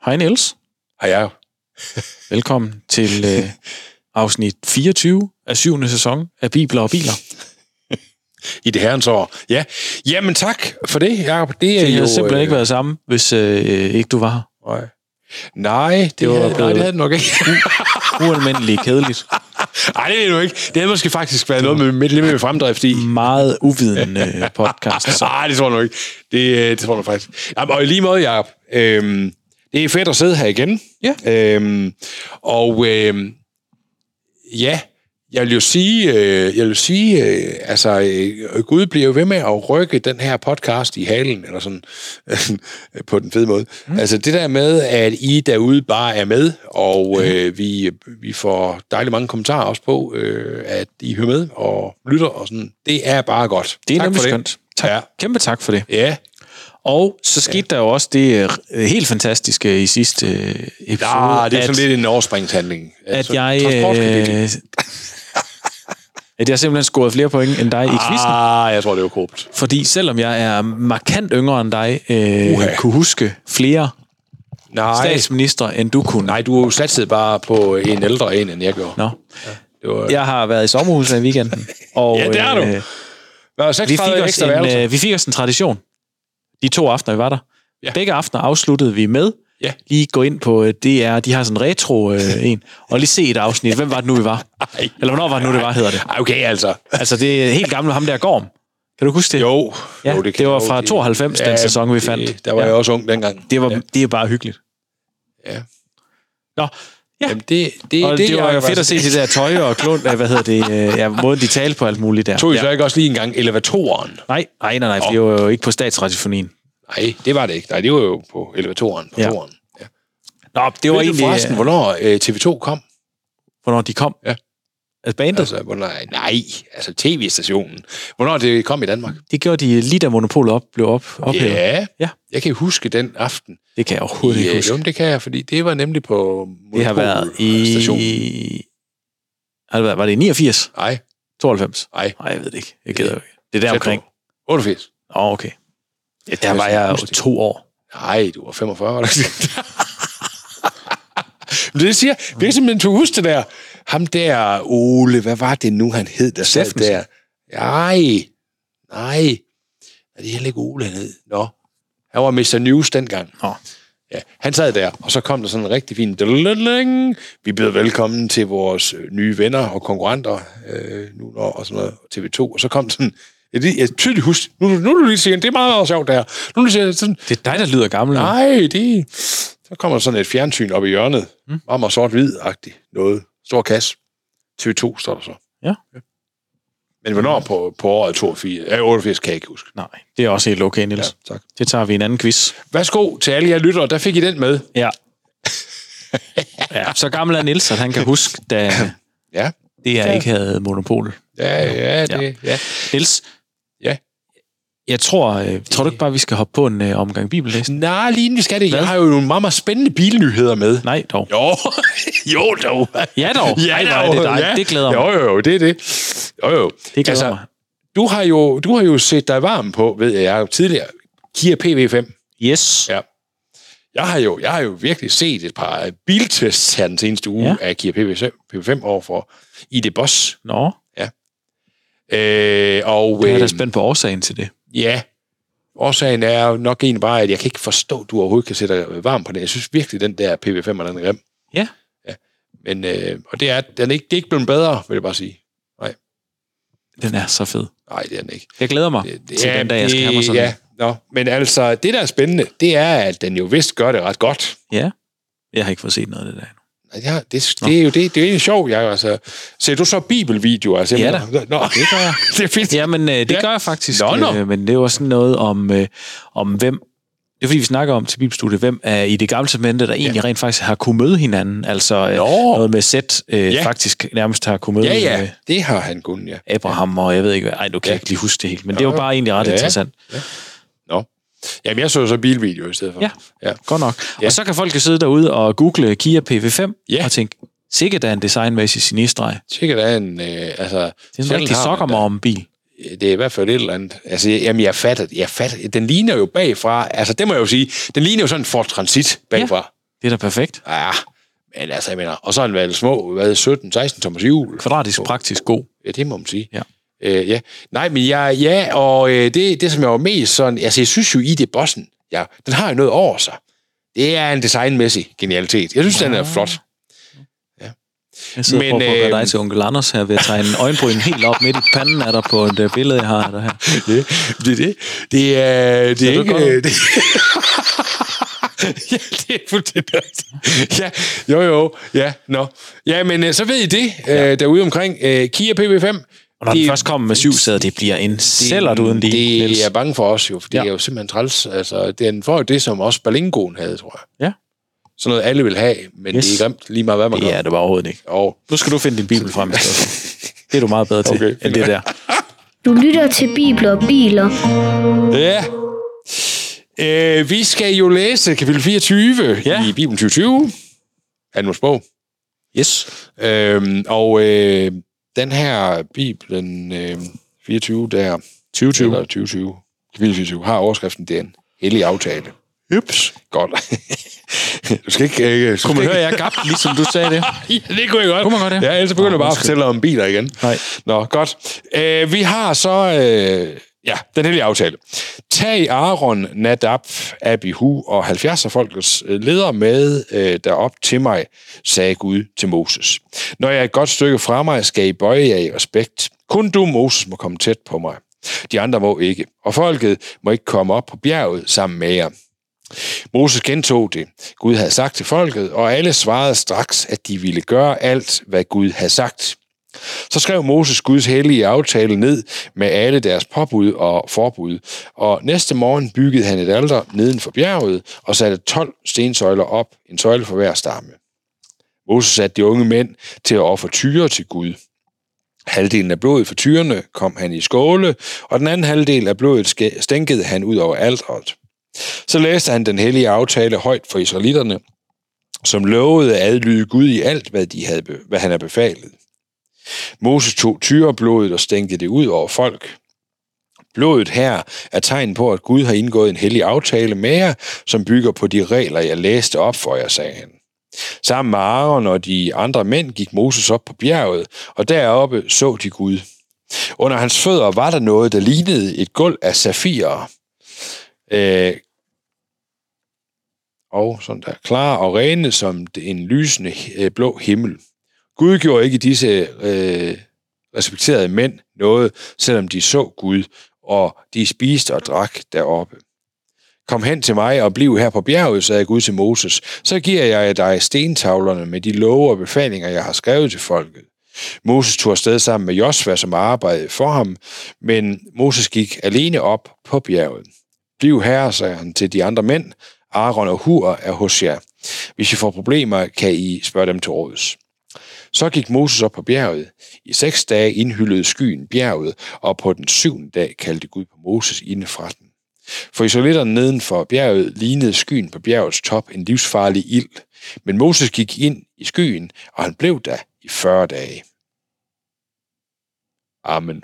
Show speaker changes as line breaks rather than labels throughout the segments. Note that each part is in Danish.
Hej Niels.
Hej jeg.
Velkommen til afsnit 24 af 7. sæson af Bibler og Biler.
I det herrens år. Ja. Jamen tak for det, Jacob. Det er
det
jo...
havde simpelthen ikke været sammen, hvis ikke du var her.
Nej, det havde det nok ikke.
Ualmindeligt kedeligt.
Nej, det er det jo ikke. Det havde måske faktisk været noget med lidt med fremdrift i.
Meget uvidende podcast.
Nej, det tror jeg nok ikke. Det tror jeg faktisk. Jamen, og i lige måde, Jacob. Det er fedt at sidde her igen.
Ja.
Ja, jeg vil jo sige, Gud bliver jo ved med at rykke den her podcast i halen, eller sådan, på den fede måde. Altså det der med, at I derude bare er med, og vi får dejligt mange kommentarer også på, at I hører med og lytter, og sådan. Det er bare godt.
Det er nemlig skønt. Tak. Ja. Kæmpe tak for det.
Ja.
Og så skete der jo også det helt fantastiske i sidste episode.
Ja, det er sådan lidt en overspringshandling.
At jeg simpelthen scorede flere point end dig i quizzen.
Jeg tror, det var korrupt.
Fordi selvom jeg er markant yngre end dig, kunne huske flere statsministre, end du kunne.
Nej, du satsede bare på en ældre end jeg gjorde.
Nå.
Ja, det var...
Jeg har været i sommerhuset i weekenden. Og,
ja, det er du.
Vi fik os en tradition. De 2 aftener, vi var der. Ja. Begge aftener afsluttede vi med.
Ja.
Lige gå ind på DR, de har sådan en retro en, og lige se et afsnit. Hvem var det nu, vi var? Eller hvornår var det nu, det var, hedder det?
Okay, altså.
Altså, det er helt gammelt, ham der Gorm. Kan du huske det?
Jo.
Ja, det var fra 92, den sæson, vi fandt.
Der var jeg også ung dengang.
Det er bare hyggeligt.
Ja.
Nå, ja.
Jamen,
det var jo fedt at se det der tøj og klund, måden de talte på alt muligt der.
Tog I så ikke også lige en gang elevatoren?
Nej, det var jo ikke på statsradiofonien.
Nej, det var det ikke. Nej, det var jo på elevatoren.
Ja.
Ja.
Nå, det var egentlig...
forresten, hvornår TV2 kom?
Hvornår de kom?
Ja.
Altså bandet?
Altså tv-stationen. Hvornår det kom i Danmark?
Det gjorde de lige da monopolet blev ophævet.
Ja. Jeg kan huske den aften.
Det kan jeg overhovedet ikke huske.
Jo, det kan jeg, fordi det var nemlig på
monopolstationen. Det har været i... Var det i 89?
Nej.
92?
Nej,
jeg ved det ikke. Jeg gider ikke. Det er der omkring.
88.
Okay. Ja, der var jeg 2 år.
Nej, du var 45, var det ikke? Det siger, vi kan simpelthen huske det der. Ham der, Ole, hvad var det nu, han hed, der sad der? Nej. Er det heller ikke Ole, han hed? Nå. Han var Mr. News dengang.
Nå.
Ja, han sad der, og så kom der sådan en rigtig fin... Vi byder velkommen til vores nye venner og konkurrenter, nu og sådan noget, TV2. Og så kom sådan... Jeg tydeligt husk. Nu du lige siger, det er meget sjovt der. Nu siger sådan...
Det er dig, der lyder gammel.
Nej, så kommer sådan et fjernsyn op i hjørnet. Meget sort-hvid-agtigt. Noget. Stor kasse. TV2 står der så.
Ja.
Men hvornår på året 88 kan jeg ikke huske.
Nej, det er også helt okay, Niels.
Ja, tak.
Det tager vi i en anden quiz.
Værsgo til alle jer lyttere. Der fik I den med.
Ja. Ja, så gammel er Niels, at han kan huske, da det her ikke havde monopol.
Ja.
Niels?
Ja.
Jeg tror du ikke bare, vi skal hoppe på en omgang bibellæsning?
Nej, lige inden vi skal det. Jeg har jo nogle meget, meget spændende bilnyheder med.
Nej, dog.
Jo, dog.
Ja, dog.
Ja,
det er dig. Det glæder mig.
Jo, det er det. Jo.
Det glæder mig.
Du har jo set dig varm på, ved jeg tidligere, Kia PV5.
Yes.
Ja. Jeg har jo virkelig set et par biltests her den seneste uge af Kia PV5 overfor ID Boss.
Nå.
Ja.
Og jeg er da spændt på årsagen til det.
Ja. Årsagen er jo nok egentlig bare, at jeg kan ikke forstå, at du overhovedet kan sætte dig varm på det. Jeg synes virkelig, den der PV5 er den grim.
Ja.
Men, og det er ikke blevet bedre, vil jeg bare sige. Nej.
Den er så fed.
Nej, det er den ikke.
Jeg glæder mig til den dag, jeg skal have mig sådan.
Ja, men altså, det der er spændende, det er, at den jo vist gør det ret godt.
Ja. Jeg har ikke fået set noget af det der endnu.
Ja, det er jo det. Det er jo egentlig sjovt, altså. Ser du så bibelvideoer? Altså,
ja da, det gør jeg.
Det er fint.
Jamen, det gør jeg faktisk.
Nå.
Men det var sådan noget om hvem... Det er fordi, vi snakker om til Bibelstudiet, hvem er i det gamle testamente, der egentlig rent faktisk har kunnet møde hinanden. Altså noget med Sæt faktisk nærmest har kunnet møde.
Ja, det har han kunnet, ja.
Abraham og jeg ved ikke hvad. Ej, du kan ikke lige huske det helt. Men det var bare egentlig ret interessant.
Ja. Nå. Jamen, jeg så bilvideo i stedet for.
Ja, godt nok. Ja. Og så kan folk jo sidde derude og google Kia PV5 og tænke, sikkert er en designmæssig genistreg.
Sikkert er en, altså...
Det er en rigtig sokker mig om bil.
Det er i hvert fald et eller andet. Altså, jamen, jeg fatter. Den ligner jo bagfra. Altså, det må jeg jo sige. Den ligner jo sådan en Ford Transit bagfra.
Det er da perfekt.
Ja, men altså, jeg mener, og så har den været små, 17-16 tommers hjul.
Kvadratisk praktisk god.
Ja, det må man sige.
Ja.
Ja. Nej, men og det, som jeg var mest sådan, altså jeg synes jo i det bossen, den har jo noget over sig. Det er en designmæssig genialitet. Jeg synes, den er flot. Ja.
Jeg sidder og prøver at gøre dig til onkel Anders her ved at tegne en øjenbryn helt op midt i panden, er der på et billede, jeg har der her.
Det er ikke... Ja, det er fuldstændig. Ja, jo. Ja, Ja, men så ved I det derude omkring Kia PV5.
Og når den først kommer med 7-sæder, det bliver en sællert uden de.
Det er jeg bange for os jo, for det er jo simpelthen træls. Altså, den får jo det, som også Berlingoen havde, tror jeg.
Ja.
Sådan noget, alle vil have, men det er grimt lige meget, hvad man gør.
Ja, det var overhovedet ikke. Nu skal du finde din bibel frem. Det er du meget bedre til, end det der.
Du lytter til Bibler og Biler.
Ja. Vi skal jo læse kapitel 24 i Bibelen 2020. Annos bog.
Yes.
Den her Bibelen 24, der 2020, kapitel 24, har overskriften, det er en hellig aftale.
Ups.
Godt. Du skal ikke...
Kunne man høre, jeg er gabt, ligesom du sagde det?
Ja, det kunne jeg godt.
Kunne man godt det?
Ja, ellers begynder jeg bare at fortælle om biler igen.
Nej.
Nå, godt. Vi har så... den hellige aftale. Tag Aaron, Nadab, Abihu og 70 af folkets ledere med derop til mig, sagde Gud til Moses. Når jeg er et godt stykke fra mig, skal I bøje jer i respekt. Kun du, Moses, må komme tæt på mig. De andre må ikke, og folket må ikke komme op på bjerget sammen med jer. Moses gentog det, Gud havde sagt til folket, og alle svarede straks, at de ville gøre alt, hvad Gud havde sagt. Så skrev Moses Guds hellige aftale ned med alle deres påbud og forbud, og næste morgen byggede han et alter neden for bjerget og satte 12 stensøjler op, en søjle for hver stamme. Moses satte de unge mænd til at ofre tyre til Gud. Halvdelen af blodet for tyrene kom han i skåle, og den anden halvdel af blodet stænkede han ud over alteret. Så læste han den hellige aftale højt for israelitterne, som lovede at adlyde Gud i alt, hvad han havde befalet. Moses tog tyreblodet og stænkede det ud over folk. Blodet her er tegn på, at Gud har indgået en hellig aftale med jer, som bygger på de regler, jeg læste op for jer, sagde han. Sammen med Aaron og de andre mænd gik Moses op på bjerget, og deroppe så de Gud. Under hans fødder var der noget, der lignede et gulv af safirer. Og sådan der, klar og rene som en lysende blå himmel. Gud gjorde ikke disse respekterede mænd noget, selvom de så Gud, og de spiste og drak deroppe. Kom hen til mig og bliv her på bjerget, sagde Gud til Moses. Så giver jeg dig stentavlerne med de love og befalinger, jeg har skrevet til folket. Moses tog afsted sammen med Josva, som arbejdede for ham, men Moses gik alene op på bjerget. Bliv her, sagde han til de andre mænd. Aaron og Hur er hos jer. Hvis I får problemer, kan I spørge dem til råds. Så gik Moses op på bjerget. I 6 dage indhyllede skyen bjerget, og på den 7. dag kaldte Gud på Moses indefra den. For israelitterne neden for bjerget lignede skyen på bjergets top en livsfarlig ild. Men Moses gik ind i skyen, og han blev der i 40 dage. Amen.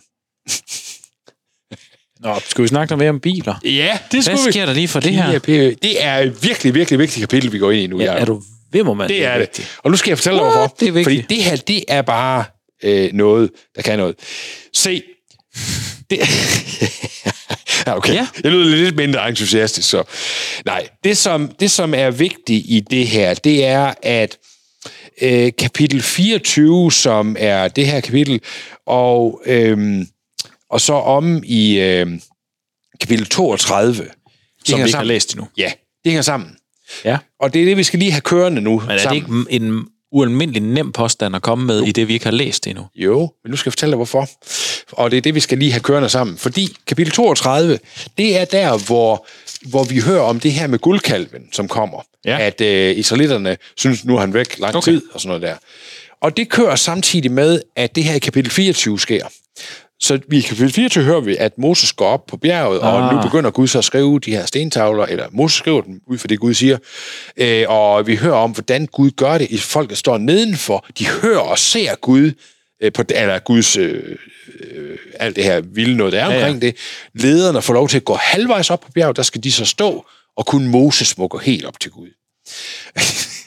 Nå, skal vi snakke noget mere om biler?
Ja, det skulle vi.
Hvad sker der lige for det her?
Det er et virkelig, virkelig vigtigt kapitel, vi går ind i nu.
Ja, er du vimmermand? Det
er det. Og nu skal jeg fortælle dig, hvorfor.
Det er vigtigt.
Fordi det her, det er bare noget, der kan noget. Se. Det... Ja, okay. Ja. Jeg lyder lidt mindre entusiastisk, så... Nej, det som er vigtigt i det her, det er, at kapitel 24, som er det her kapitel, og så om i kapitel 32...
Som vi ikke har læst endnu.
Ja, det hænger sammen.
Ja.
Og det er det, vi skal lige have kørende nu.
Men er det ikke en ualmindelig nem påstand at komme med i det, vi ikke har læst endnu?
Jo, men nu skal jeg fortælle dig, hvorfor. Og det er det, vi skal lige have kørende sammen. Fordi kapitel 32, det er der, hvor vi hører om det her med guldkalven, som kommer. Ja. At israelitterne synes, nu er han væk lang tid, og sådan noget der. Og det kører samtidig med, at det her i kapitel 24 sker. Så i kapitel 24 hører vi, at Moses går op på bjerget, og nu begynder Gud så at skrive de her stentavler, eller Moses skriver dem ud for det, Gud siger. Og vi hører om, hvordan Gud gør det. Folk, der står nedenfor, de hører og ser Gud, eller Guds alt det her vilde noget, der er omkring det. Lederne får lov til at gå halvvejs op på bjerget, der skal de så stå, og kun Moses må gå helt op til Gud.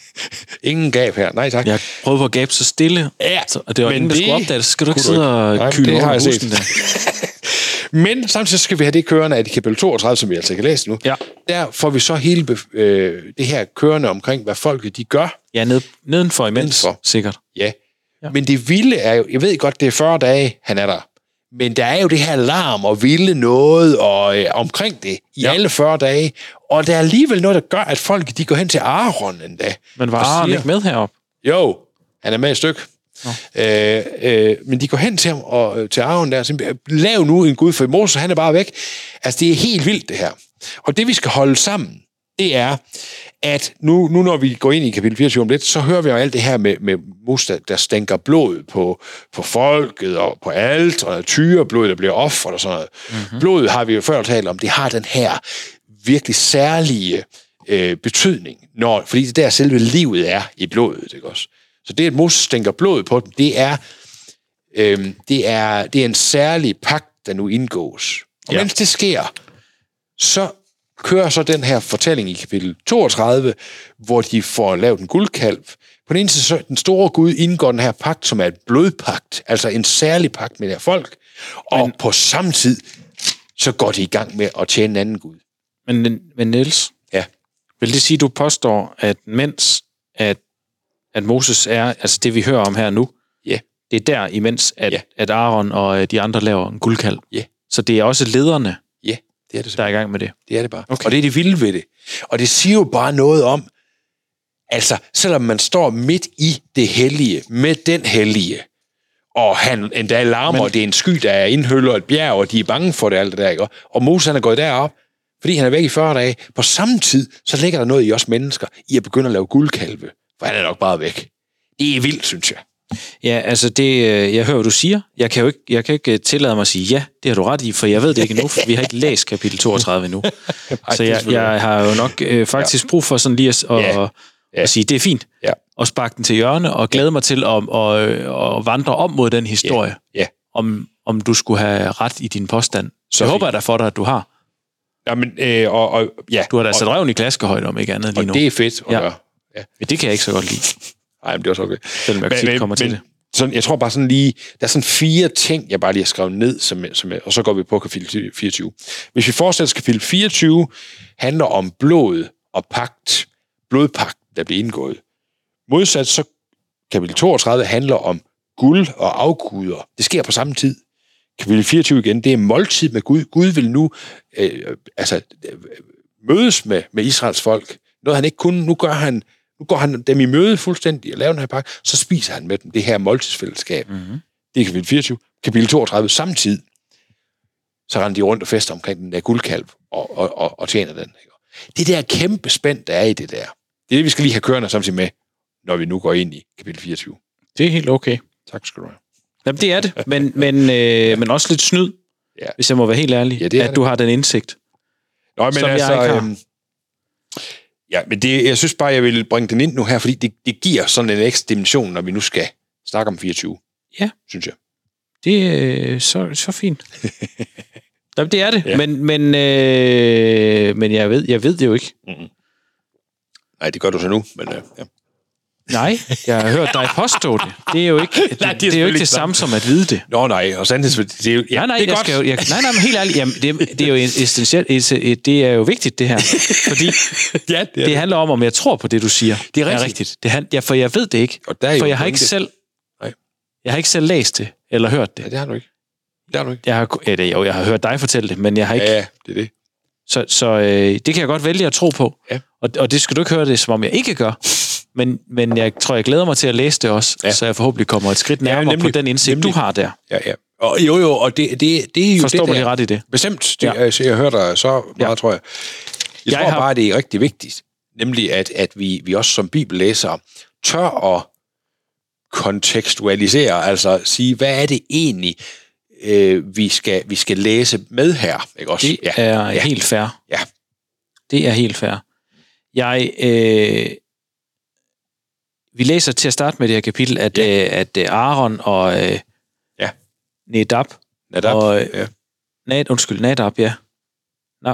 Ingen gab her. Nej, tak.
Jeg prøvede på at gabe så stille, og det var ingen, der skulle opdage det. Så skal du ikke sidde og kyle over husen der.
Men samtidig skal vi have det kørende af kapitel 32, som vi altså kan læse nu.
Ja.
Der får vi så hele det her kørende omkring, hvad folket de gør.
Ja, nedenfor imens, sikkert.
Ja. Men det vilde er jo, jeg ved godt, det er 40 dage, han er der. Men der er jo det her larm og vilde noget og omkring det i alle 40 dage. Og der er alligevel noget, der gør, at folk de går hen til Aaron endda.
Men var Aaron ikke med heroppe?
Jo, han er med et stykke. Men de går hen til ham og til Aaron der og siger, lav nu en Gud, for Moses, han er bare væk. Altså, det er helt vildt, det her. Og det, vi skal holde sammen, det er, at nu når vi går ind i kapitel 24 om lidt, så hører vi jo alt det her med Moses, der stænker blod på folket og på alt, og tyreblod, der bliver offret og sådan noget. Mm-hmm. Blodet har vi jo før talt om, det har den her virkelig særlige betydning, fordi det der selve livet er i blodet, ikke også? Så det, at Moses stænker blod på dem, det er en særlig pagt, der nu indgås. Og mens det sker, så kører så den her fortælling i kapitel 32, hvor de får lavet en guldkalv. På den ene side, den store Gud indgår den her pagt, som er et blodpagt, altså en særlig pagt med det her folk, og på samme tid, så går de i gang med at tjene en anden Gud.
Men Niels, vil det sige, du påstår, at mens at Moses er, altså det vi hører om her nu, det er der imens, at Aaron og de andre laver en guldkalv. Så det er også lederne,
det er det,
der er i gang med det.
Det er det bare. Okay. Og det er det vilde ved det. Og det siger jo bare noget om, altså selvom man står midt i det hellige, med den hellige, og han endda larmer, og det er en sky, der er indhylder et bjerg, og de er bange for det, alt det der, ikke? Og Moses han er gået derop, fordi han er væk i 40 dage. På samme tid, så ligger der noget i os mennesker, i at begynde at lave guldkalve, for han er nok bare væk. Det er vildt, synes jeg.
Ja, altså det, jeg hører, hvad du siger. Jeg kan ikke tillade mig at sige, ja, det har du ret i, for jeg ved det ikke endnu, for vi har ikke læst kapitel 32 endnu. Så jeg har jo nok faktisk brug for sådan lige at sige, det er fint, og sparke den til hjørne, og glæde mig til at vandre om mod den historie, om du skulle have ret i din påstand. Så jeg håber da for dig, at du har.
Jamen,
du har da sat røven i klaskehøjde, om ikke andet lige nu.
Og det er fedt at gøre.
Ja. Men det kan jeg ikke så godt lide.
Nej, men det er også okay.
Selvom jeg tit kommer til det.
Sådan, jeg tror bare sådan lige, der er sådan 4 ting, jeg bare lige har skrevet ned, og så går vi på kapitel 24. Hvis vi forestiller os, kapitel 24 handler om blod og pagt, blodpagt, der bliver indgået. Modsat så kapitel 32 handler om guld og afguder. Det sker på samme tid. Kapitel 24 igen, det er måltid med Gud. Gud vil nu mødes med Israels folk. Noget han ikke kunne, nu går han dem i møde fuldstændig og laver den her pakke, så spiser han med dem det her måltidsfællesskab. Mm-hmm. Det er kapitel 24. Kapitel 32, samtidig, så render de rundt og fester omkring den der guldkalv og tjener den. Det der kæmpe spænd, der er i det der, det er det, vi skal lige have kørende samtidig med, når vi nu går ind i kapitel 24.
Det er helt okay.
Tak skal du have.
Jamen, det er det, men også lidt snyd, hvis jeg må være helt ærlig, at du har den indsigt.
Nå, men altså... Ja, men jeg synes bare, jeg vil bringe den ind nu her, fordi det giver sådan en ekstra dimension, når vi nu skal snakke om 24.
Ja.
Synes jeg.
Det er så fint. Jamen, det er det, ja. Men jeg ved det jo ikke. Mm-hmm.
Nej, det gør du så nu, men ja.
Nej, jeg har hørt dig påstå det. Det er jo ikke det er jo ikke det samme som at vide det.
Nå nej, og sandhedsværdi, det er jo
nej, det er godt. Nej, men helt ærligt, jamen, det er jo essentielt, det er jo vigtigt det her, fordi det handler om jeg tror på det du siger.
Det er rigtigt.
For jeg ved det ikke. For jeg har ikke selv jeg har ikke selv læst det eller hørt det.
Ja, det har du ikke. Det har du ikke.
Jeg har hørt dig fortælle det, men jeg har ikke.
Ja, det er det.
Så det kan jeg godt vælge at tro på. Ja. Og det skal du ikke høre det, som om jeg ikke gør. Men jeg tror, jeg glæder mig til at læse det også, så jeg forhåbentlig kommer et skridt nærmere på den indsigt, du har der.
Ja. Og og det er jo
forstår
det
mig ret i det.
Bestemt. Jeg hører dig så meget, tror jeg. Jeg tror bare, det er rigtig vigtigt, nemlig at vi også som bibellæsere tør at kontekstualisere, altså sige, hvad er det egentlig, vi skal læse med her? Ikke også?
Det er helt fair.
Ja.
Det er helt fair. Vi læser til at starte med det her kapitel, at Aaron og Nadab og Nadab, ja.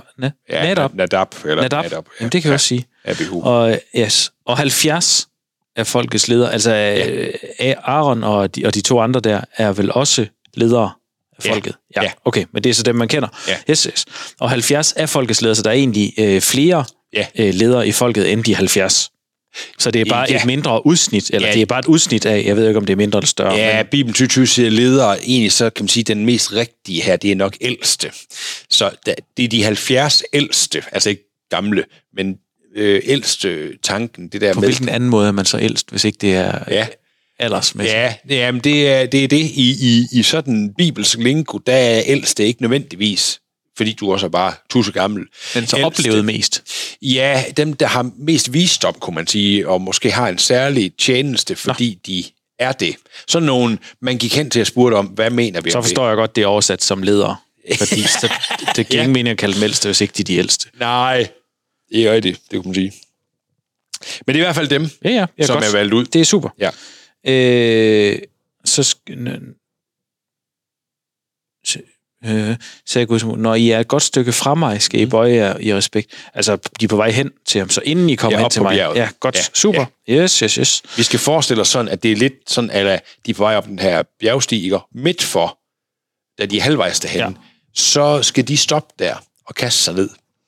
Nadab.
Nadab.
Jamen, det kan jeg også sige.
Abihu.
Og 70 af folkets ledere. Altså Aaron og de 2 andre der er vel også ledere af folket? Ja. Okay, men det er så dem, man kender. Ja. Yes. Og 70 af folkets ledere, så der er egentlig flere ledere i folket end de 70. Så det er bare et mindre udsnit, eller det er bare et udsnit af, jeg ved ikke, om det er mindre eller større.
Ja, Bibelen 2020 siger ledere, egentlig så kan man sige, den mest rigtige her, det er nok ældste. Så det er de 70 ældste, altså ikke gamle, men ældste tanken, det der
på
med...
hvilken anden måde er man så ældst, hvis ikke det er aldersmæssigt?
Ja, men det er det. I sådan bibelsk lingo, der er ældste ikke nødvendigvis, fordi du også er bare tusse gammel.
Men så oplevet mest?
Ja, dem, der har mest visdom, kunne man sige, og måske har en særlig tjeneste, fordi de er det. Så nogen, man gik hen til at spørge om, hvad mener vi
så
om det?
Så forstår jeg godt, det er oversat som ledere. Fordi det giver ingen mening at kalde dem ældste, hvis ikke de ældste.
Nej, det er rigtigt, det kunne man sige. Men det er i hvert fald dem, som er valgt ud.
Det er super.
Ja.
Sagde Gud, når I er et godt stykke fra mig, skal I bøje jer i respekt. Altså, de er på vej hen til ham, så inden I kommer hen til mig. Bjerget. Ja, godt, super. Ja. Yes.
Vi skal forestille os sådan, at det er lidt sådan, at de er på vej op den her bjergstiger midt for, da de er halvvejs derhen, så skal de stoppe der og kaste sig ned.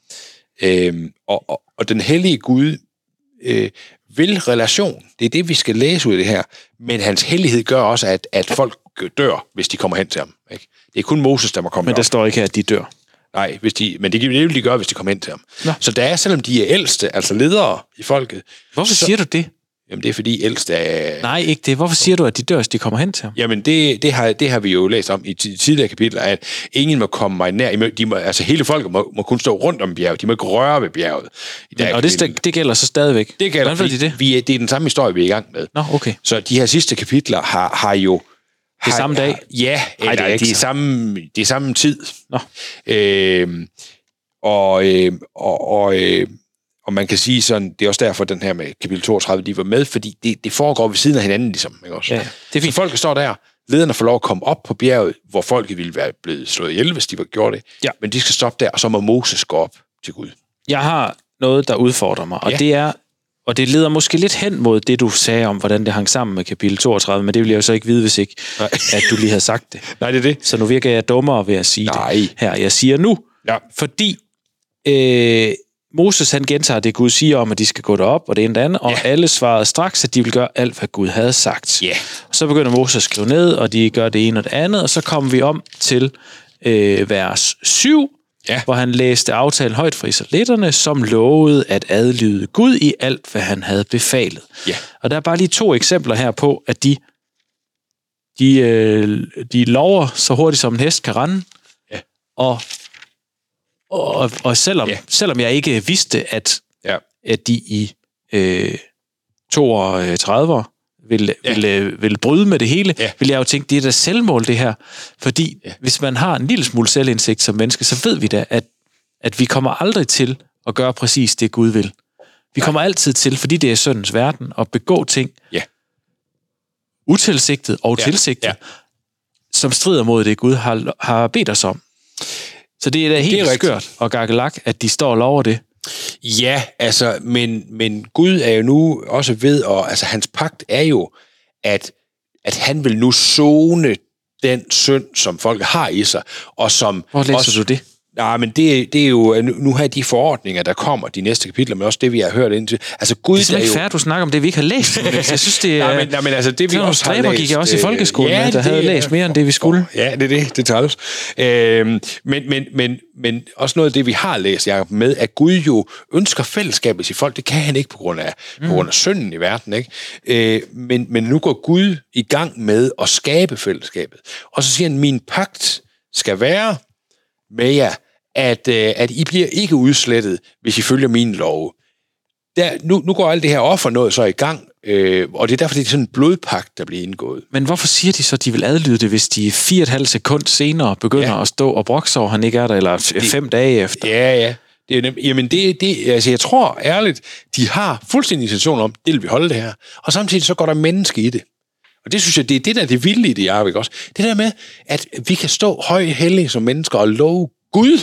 Og den hellige Gud vil relation. Det er det, vi skal læse ud af det her. Men hans hellighed gør også, at folk dør, hvis de kommer hen til ham. Ikke? Det er kun Moses, der må komme.
Men der står ikke her, at de dør.
Nej, men det vil de gøre, hvis de kommer hen til ham. Nå. Så der er, selvom de er ældste, altså ledere i folket...
Hvorfor siger du det?
Jamen, det er fordi ældste er...
Nej, ikke det. Hvorfor siger du, at de dør, hvis de kommer hen til ham?
Jamen, det har vi jo læst om i tidligere kapitler, at ingen må komme mig nær. Altså, hele folket må kun stå rundt om bjerget. De må ikke røre ved bjerget.
Og det gælder så stadigvæk?
Det gælder, fordi det er den samme historie, vi er i gang med.
Nå, okay.
Så de her sidste kapitler har jo...
Det samme dag?
Ja, det er samme tid.
Nå.
Og man kan sige sådan, det er også derfor, den her med kapitel 32, de var med, fordi det foregår ved siden af hinanden, ligesom. Ikke også?
Ja, det er fint.
Så folket står der, lederne får lov at komme op på bjerget, hvor folket ville være blevet slået ihjel, hvis de var gjort det. Ja. Men de skal stoppe der, og så må Moses gå op til Gud.
Jeg har noget, der udfordrer mig, og det er, og det leder måske lidt hen mod det, du sagde om, hvordan det hang sammen med kapitel 32, men det vil jeg jo så ikke vide, hvis ikke, at du lige havde sagt det.
Nej, det er det.
Så nu virker jeg dummere ved at sige det her. Jeg siger nu, fordi Moses han gentager det, Gud siger om, at de skal gå derop, og det ene og det andet, og alle svarede straks, at de ville gøre alt, hvad Gud havde sagt. Og så begynder Moses at skrive ned, og de gør det ene og det andet, og så kommer vi om til vers 7, hvor han læste aftalen højt for israelitterne, som lovede at adlyde Gud i alt, hvad han havde befalet. Og der er bare lige 2 eksempler her på, at de lover så hurtigt som en hest kan rende, og selvom jeg ikke vidste, at de i 32 ville bryde med det hele, ville jeg jo tænke, det er da selvmål det her. Fordi hvis man har en lille smule selvindsigt som menneske, så ved vi da, at vi kommer aldrig til at gøre præcis det, Gud vil. Vi kommer altid til, fordi det er syndens verden, at begå ting utilsigtet og tilsigtet, som strider mod det, Gud har bedt os om. Så det er da helt skørt og gakkelak, at de står og lover det.
Ja, altså, men Gud er jo nu også ved, og altså hans pagt er jo, at han vil nu sone den synd, som folk har i sig, og som...
Hvor læser du det?
Nej, men det er jo nu her de forordninger, der kommer de næste kapitler, men også det, vi har hørt indtil. Altså, Gud,
det er simpelthen ikke fair, du snakker om det, vi ikke har læst. Jeg synes, det er...
nej, men altså, det vi også har læst...
gik jeg også i folkeskolen, der havde læst mere end det, vi skulle.
Ja, det træls. Men også noget af det, vi har læst, Jacob, med, at Gud jo ønsker fællesskabet i folk. Det kan han ikke på grund af synden i verden, ikke? Men nu går Gud i gang med at skabe fællesskabet. Og så siger han, min pagt skal være med jer, at I bliver ikke udslettet, hvis I følger mine love. Nu går alt det her offer noget så i gang, og det er derfor, det er sådan en blodpagt, der bliver indgået.
Men hvorfor siger de så, at de vil adlyde det, hvis de 4,5 sekunder senere begynder at stå og brokse over, han ikke er der, eller 5 dage efter?
Ja. Jamen altså jeg tror ærligt, de har fuldstændig intention om, det vil vi holde det her. Og samtidig så går der menneske i det. Og det synes jeg, det er det der det vilde i det, Arvik også. Det der med, at vi kan stå højhellige som mennesker og love Gud,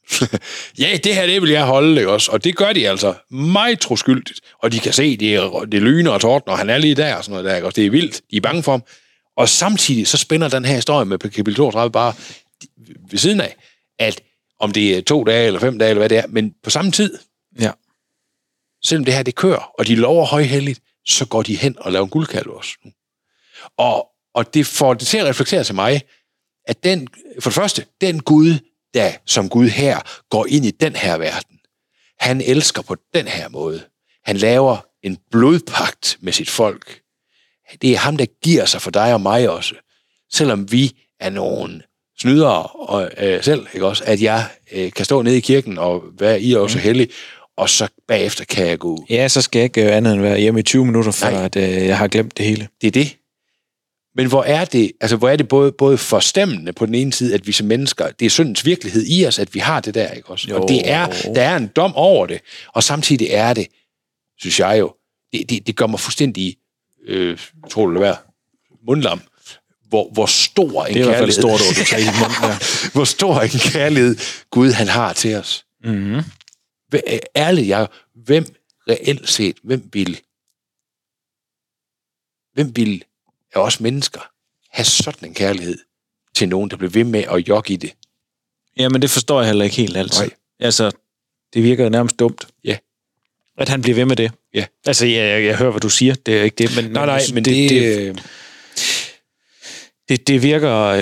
Ja, det her, det vil jeg holde, ikke også? Og det gør de altså meget troskyldigt. Og de kan se, det lyner og tordner, og han er lige der og sådan noget der, ikke også? Det er vildt. De er bange for ham. Og samtidig så spænder den her historie med kapitel 32 bare ved siden af, at om det er 2 dage eller 5 dage, eller hvad det er, men på samme tid,
Ja.
selvom det her, det kører, og de lover højhelligt, så går de hen og laver en guldkalv også. Og det får det til at reflektere til mig, at for det første, den Gud, der som Gud her går ind i den her verden, han elsker på den her måde. Han laver en blodpagt med sit folk. Det er ham, der giver sig for dig og mig også. Selvom vi er nogle snydere og, selv, ikke også? At jeg kan stå nede i kirken og være i også hellig, og så bagefter kan jeg gå.
Ja, så skal jeg ikke andet end være hjemme i 20 minutter, for at jeg har glemt det hele.
Det er det. Men hvor er det både forstemmende på den ene side, at vi som mennesker, det er syndens virkelighed i os, at vi har det der, ikke også? Jo. Og der er en dom over det, og samtidig er det, synes jeg jo, det gør mig fuldstændig, tror du det være, mundlam, hvor stor en kærlighed,
det stort ord, du tager i munden, ja.
Hvor stor en kærlighed Gud han har til os.
Mm-hmm.
Ærligt, hvem reelt set, hvem vil af os mennesker have sådan en kærlighed til nogen, der bliver ved med at jogge i det?
Jamen, det forstår jeg heller ikke helt altid.
Nej.
Altså, det virker jo nærmest dumt.
Ja.
At han bliver ved med det.
Ja.
Altså, jeg hører, hvad du siger. Det er ikke det, men...
Nej, men
det virker...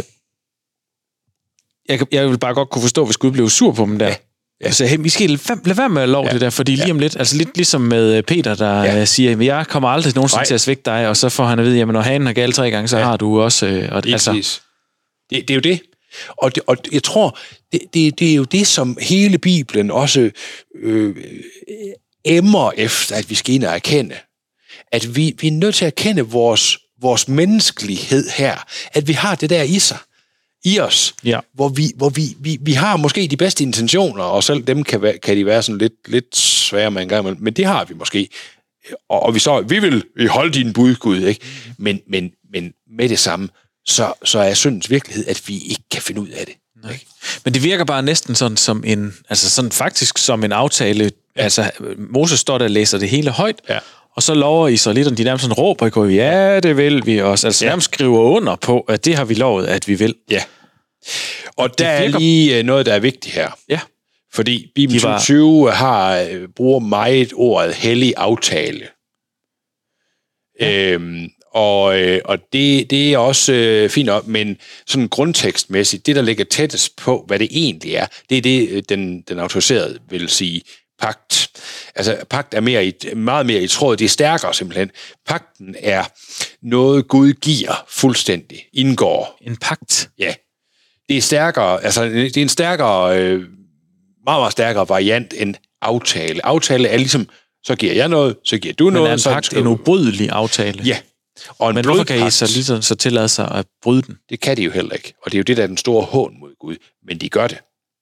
Jeg vil bare godt kunne forstå, hvis Gud blev sur på dem der. Ja. Altså, hey, vi skal lade være med at love det der, fordi lige om lidt, altså lidt ligesom med Peter, der siger, jeg kommer aldrig nogensinde til at svigte dig, og så får han at vide, jamen når hanen er galt 3 gange, så har du også... altså.
Det er jo det. Og jeg tror, det er jo det, som hele Bibelen også emmer efter, at vi skal ind og erkende. At vi er nødt til at erkende vores menneskelighed her. At vi har det der i os, hvor vi har måske de bedste intentioner, og selv dem kan de være sådan lidt svære med en gang imellem, men det har vi måske. Og vi vil holde din bud, Gud, ikke? Men med det samme, så er syndens virkelighed, at vi ikke kan finde ud af det. Ikke?
Men det virker bare næsten sådan som en, altså sådan faktisk som en aftale. Ja. Altså Moses står der og læser det hele højt, og så lover israelitterne, de nærmest sådan råber i går, ja, det vil vi også. Altså nærmest skriver under på, at det har vi lovet, at vi vil.
Ja. Og der er lige noget, der er vigtigt her.
Ja.
Fordi Bibelen 20 bruger meget ordet hellig aftale. Ja. Og det er også fint op, men sådan grundtekstmæssigt, det der ligger tættest på, hvad det egentlig er, det er det, den autoriserede vil sige pagt. Altså pagt er meget mere i tråd, det er stærkere simpelthen. Pagten er noget, Gud giver fuldstændig, indgår.
En pagt?
Ja. Det er stærkere, altså det er en stærkere, meget, meget stærkere variant end aftale. Aftale er ligesom, så giver jeg noget, så giver du noget.
Men er en pagt en ubrydelig aftale?
Ja.
Men hvorfor kan I så tillade sig at bryde den?
Det kan de jo heller ikke, og det er jo det, der er den store hån mod Gud, men de gør det.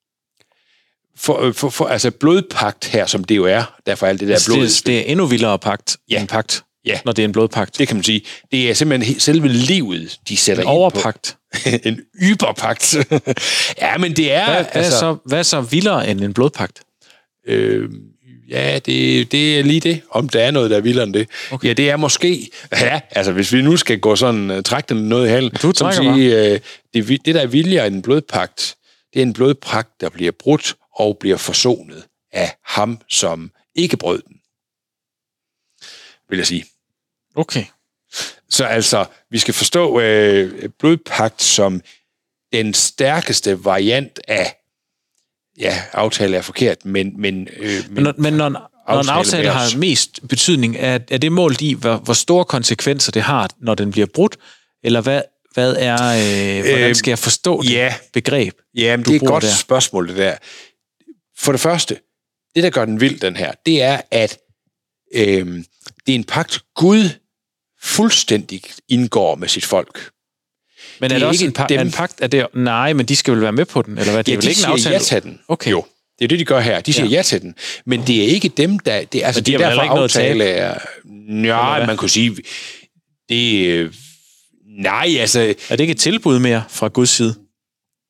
For altså blodpagt her, som det jo er, derfor alt det der blod...
Det er endnu vildere pagt end pagt, når det er en blodpagt.
Det kan man sige. Det er simpelthen selve livet, de sætter ind på.
En overpagt.
En yberpagt. Ja, men det er...
Hvad er så vildere end en blodpagt?
Ja, det er lige det, om der er noget, der er vildere end det. Okay. Ja, det er måske... Ja, altså hvis vi nu skal gå sådan, trække den noget i halen, så sige, det der er vildere end en blodpagt, det er en blodpagt, der bliver brudt og bliver forsonet af ham, som ikke brød den. Vil jeg sige.
Okay.
Så altså, vi skal forstå blodpagt som den stærkeste variant af, ja, aftale er forkert, men
når en aftale har mest betydning, er det målt i, hvor store konsekvenser det har, når den bliver brudt, eller hvad er, hvordan skal jeg forstå det begreb?
Ja, men det er et godt spørgsmål, det der. For det første, det der gør den vild, den her, det er, at det er en pagt, Gud fuldstændig indgår med sit folk.
Men er det også en pagt? Er det, nej, men de skal vel være med på den, eller hvad? Det er vel ikke en aftale?
Ja, de siger ja til den.
Okay.
Jo, det er det, de gør her. De siger ja til den. Men det er ikke dem, der... Det er, altså,
de
det er derfor
ikke
aftale er... Nej, man kunne sige... Det... Nej, altså...
Er det ikke et tilbud mere fra Guds side?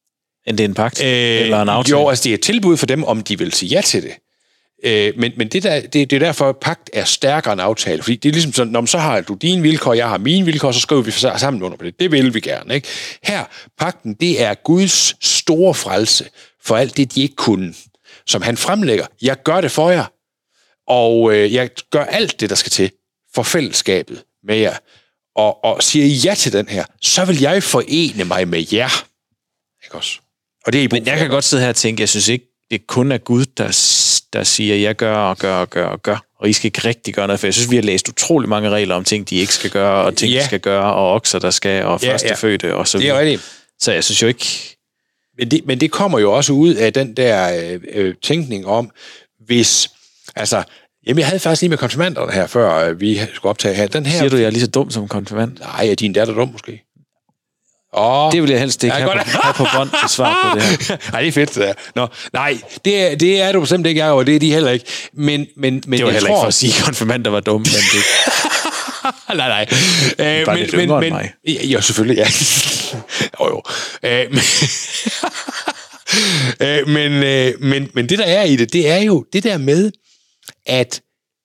End det er en pagt eller en aftale?
Jo, altså det er et tilbud for dem, om de vil sige ja til det. Men det er derfor, at pagt er stærkere end aftale. Fordi det er ligesom sådan, når så har du dine vilkår, jeg har mine vilkår, så skriver vi sammen under på det. Det vil vi gerne, ikke? Her, pagten, det er Guds store frelse for alt det, de ikke kunne. Som han fremlægger. Jeg gør det for jer. Og jeg gør alt det, der skal til for fællesskabet med jer. Og siger I ja til den her, så vil jeg forene mig med jer. Ikke også? Og det er
men jeg kan godt sidde her og tænke, jeg synes ikke, det kun er Gud, der siger, jeg gør og gør og gør og gør. Og I skal ikke rigtig gøre noget, for jeg synes, vi har læst utrolig mange regler om ting, de ikke skal gøre, og ting, de skal gøre, og okser, der skal, og førstefødte, og så videre.
Det er rigtigt.
Så jeg synes jo ikke...
Men det kommer jo også ud af den der tænkning om, hvis... Altså, jamen, jeg havde faktisk lige med konfirmanderne her, før vi skulle optage her. Den her...
Siger du, jeg er lige så dum som konfirmand?
Nej, er din datter dum måske?
Det vil jeg helst ikke have på bånd til svar på det her.
Nej, det er fedt, det er. Nå, nej, det er du bestemt ikke, og det er de heller ikke. Men
det var heller ikke for at sige, at konfirmander var dumme, men det...
nej.
Bare lidt yngre end mig.
Jo, selvfølgelig, ja. jo. Men det, der er i det er jo det der med, at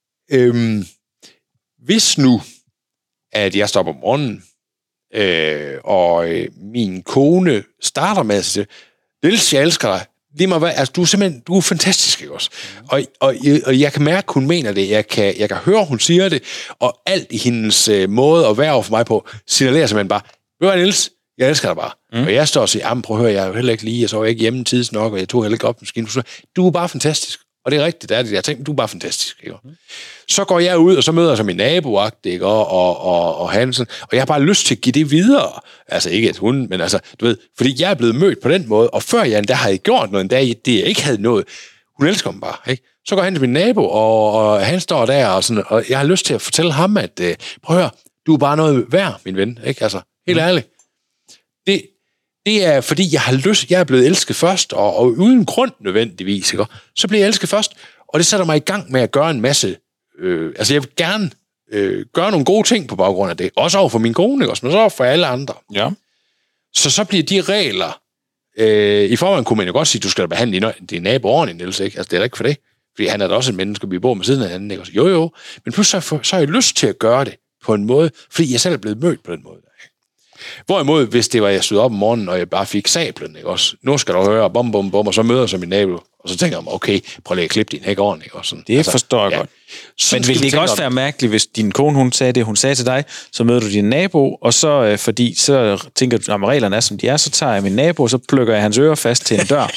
hvis nu, at jeg står op om morgenen, og min kone starter med at sige, Niels, jeg elsker dig. Lige meget hvad, altså, du er fantastisk, ikke også? Og jeg kan mærke, hun mener det. Jeg kan høre, hun siger det, og alt i hendes måde at være over for mig på, signalerer simpelthen bare, ved du, Niels, jeg elsker dig bare. Og jeg står og siger, jamen prøv at høre, jeg er jo heller ikke lige, jeg så ikke hjemme tids nok, og jeg tog heller ikke op maskinen. Du er bare fantastisk. Og det er rigtigt, det er det. Jeg tænkte, du er bare fantastisk. Ikke? Så går jeg ud, og så møder jeg så min naboagt, ikke? Og Hansen, og jeg har bare lyst til at give det videre. Altså ikke at hun, men altså, du ved, fordi jeg er blevet mødt på den måde, og før jeg endda havde gjort noget, endda det jeg ikke havde noget, hun elsker mig bare, ikke? Så går han til min nabo, og han står der, og jeg har lyst til at fortælle ham, at prøv at høre, du er bare noget værd, min ven, ikke? Altså, helt ærligt. Det er, fordi jeg er blevet elsket først, og uden grund nødvendigvis, ikke? Så bliver jeg elsket først, og det sætter mig i gang med at gøre en masse, altså jeg vil gerne gøre nogle gode ting på baggrund af det, også over for min kone, ikke? Men så over for alle andre.
Ja.
Så bliver de regler, i forvejen kunne man jo godt sige, du skal da behandle din nabo ordentligt, Niels, ikke? Altså det er da ikke for det, fordi han er da også et menneske, vi bor med siden af hinanden, ikke? Jo, men pludselig så har jeg lyst til at gøre det på en måde, fordi jeg selv er blevet mødt på den måde. Hvorimod, hvis det var, jeg stod op om morgenen, og jeg bare fik sablen, ikke også? Nu skal du høre, bum, og så møder jeg så min nabo, og så tænker jeg, okay, prøv lige at klippe din hæk ordentligt, ikke også?
Det forstår jeg godt. Men vil det ikke også være mærkeligt, hvis din kone, hun sagde det, hun sagde til dig, så møder du din nabo, og så, fordi så tænker du, at reglerne er, som de er, så tager jeg min nabo, og så plukker jeg hans ører fast til en dør.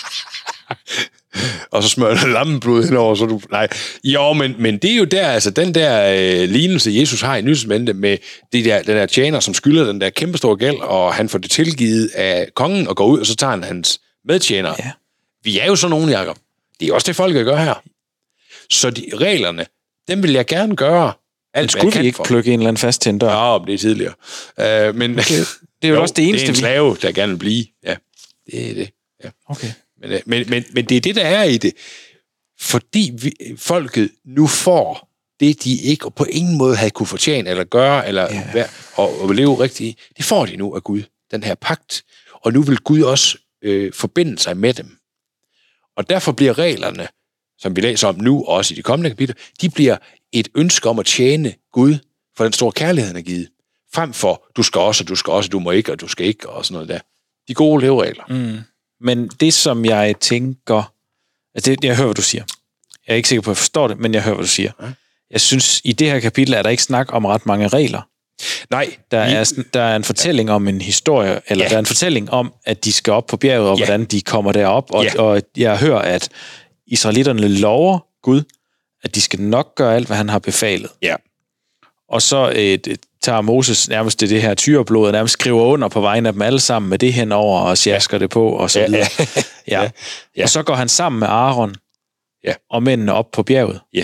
Og så smører der lammeblod henover, så du... Nej. Jo, men det er jo der, altså den der lignelse, Jesus har i Nye Testamente med den der tjener, som skylder den der kæmpestore gæld, og han får det tilgivet af kongen og går ud, og så tager han hans medtjenere. Ja. Vi er jo sådan nogen, Jacob. Det er også det, folk gør her. Så reglerne, dem vil jeg gerne gøre.
Men skulle vi ikke plukke en eller anden fast til en dør?
Ja, det er tidligere. Men
okay. Det er jo også det eneste,
det er en slave, der gerne vil blive. Ja, det er det. Ja.
Okay.
Men det er det, der er i det. Fordi folket nu får det, de ikke på ingen måde havde kunne fortjene, eller gøre, eller og leve rigtigt. Det får de nu af Gud, den her pagt. Og nu vil Gud også forbinde sig med dem. Og derfor bliver reglerne, som vi læser om nu, også i de kommende kapitler, de bliver et ønske om at tjene Gud for den store kærlighed, han har givet. Frem for, du skal også, du må ikke, og du skal ikke, og sådan noget der. De gode leveregler.
Mm. Men det, som jeg tænker... Altså, jeg hører, hvad du siger. Jeg er ikke sikker på, at jeg forstår det, men jeg hører, hvad du siger. Ja. Jeg synes, i det her kapitel er der ikke snak om ret mange regler.
Nej.
Der er en fortælling om en historie, eller der er en fortælling om, at de skal op på bjerget, og hvordan de kommer derop. Og jeg hører, at israelitterne lover Gud, at de skal nok gøre alt, hvad han har befalet.
Ja.
Og så tager Moses nærmest det her tyreblod, og nærmest skriver under på vegne af dem alle sammen med det henover, og sjasker det på, og så videre. Ja. Og så går han sammen med Aaron og mændene op på bjerget.
Ja.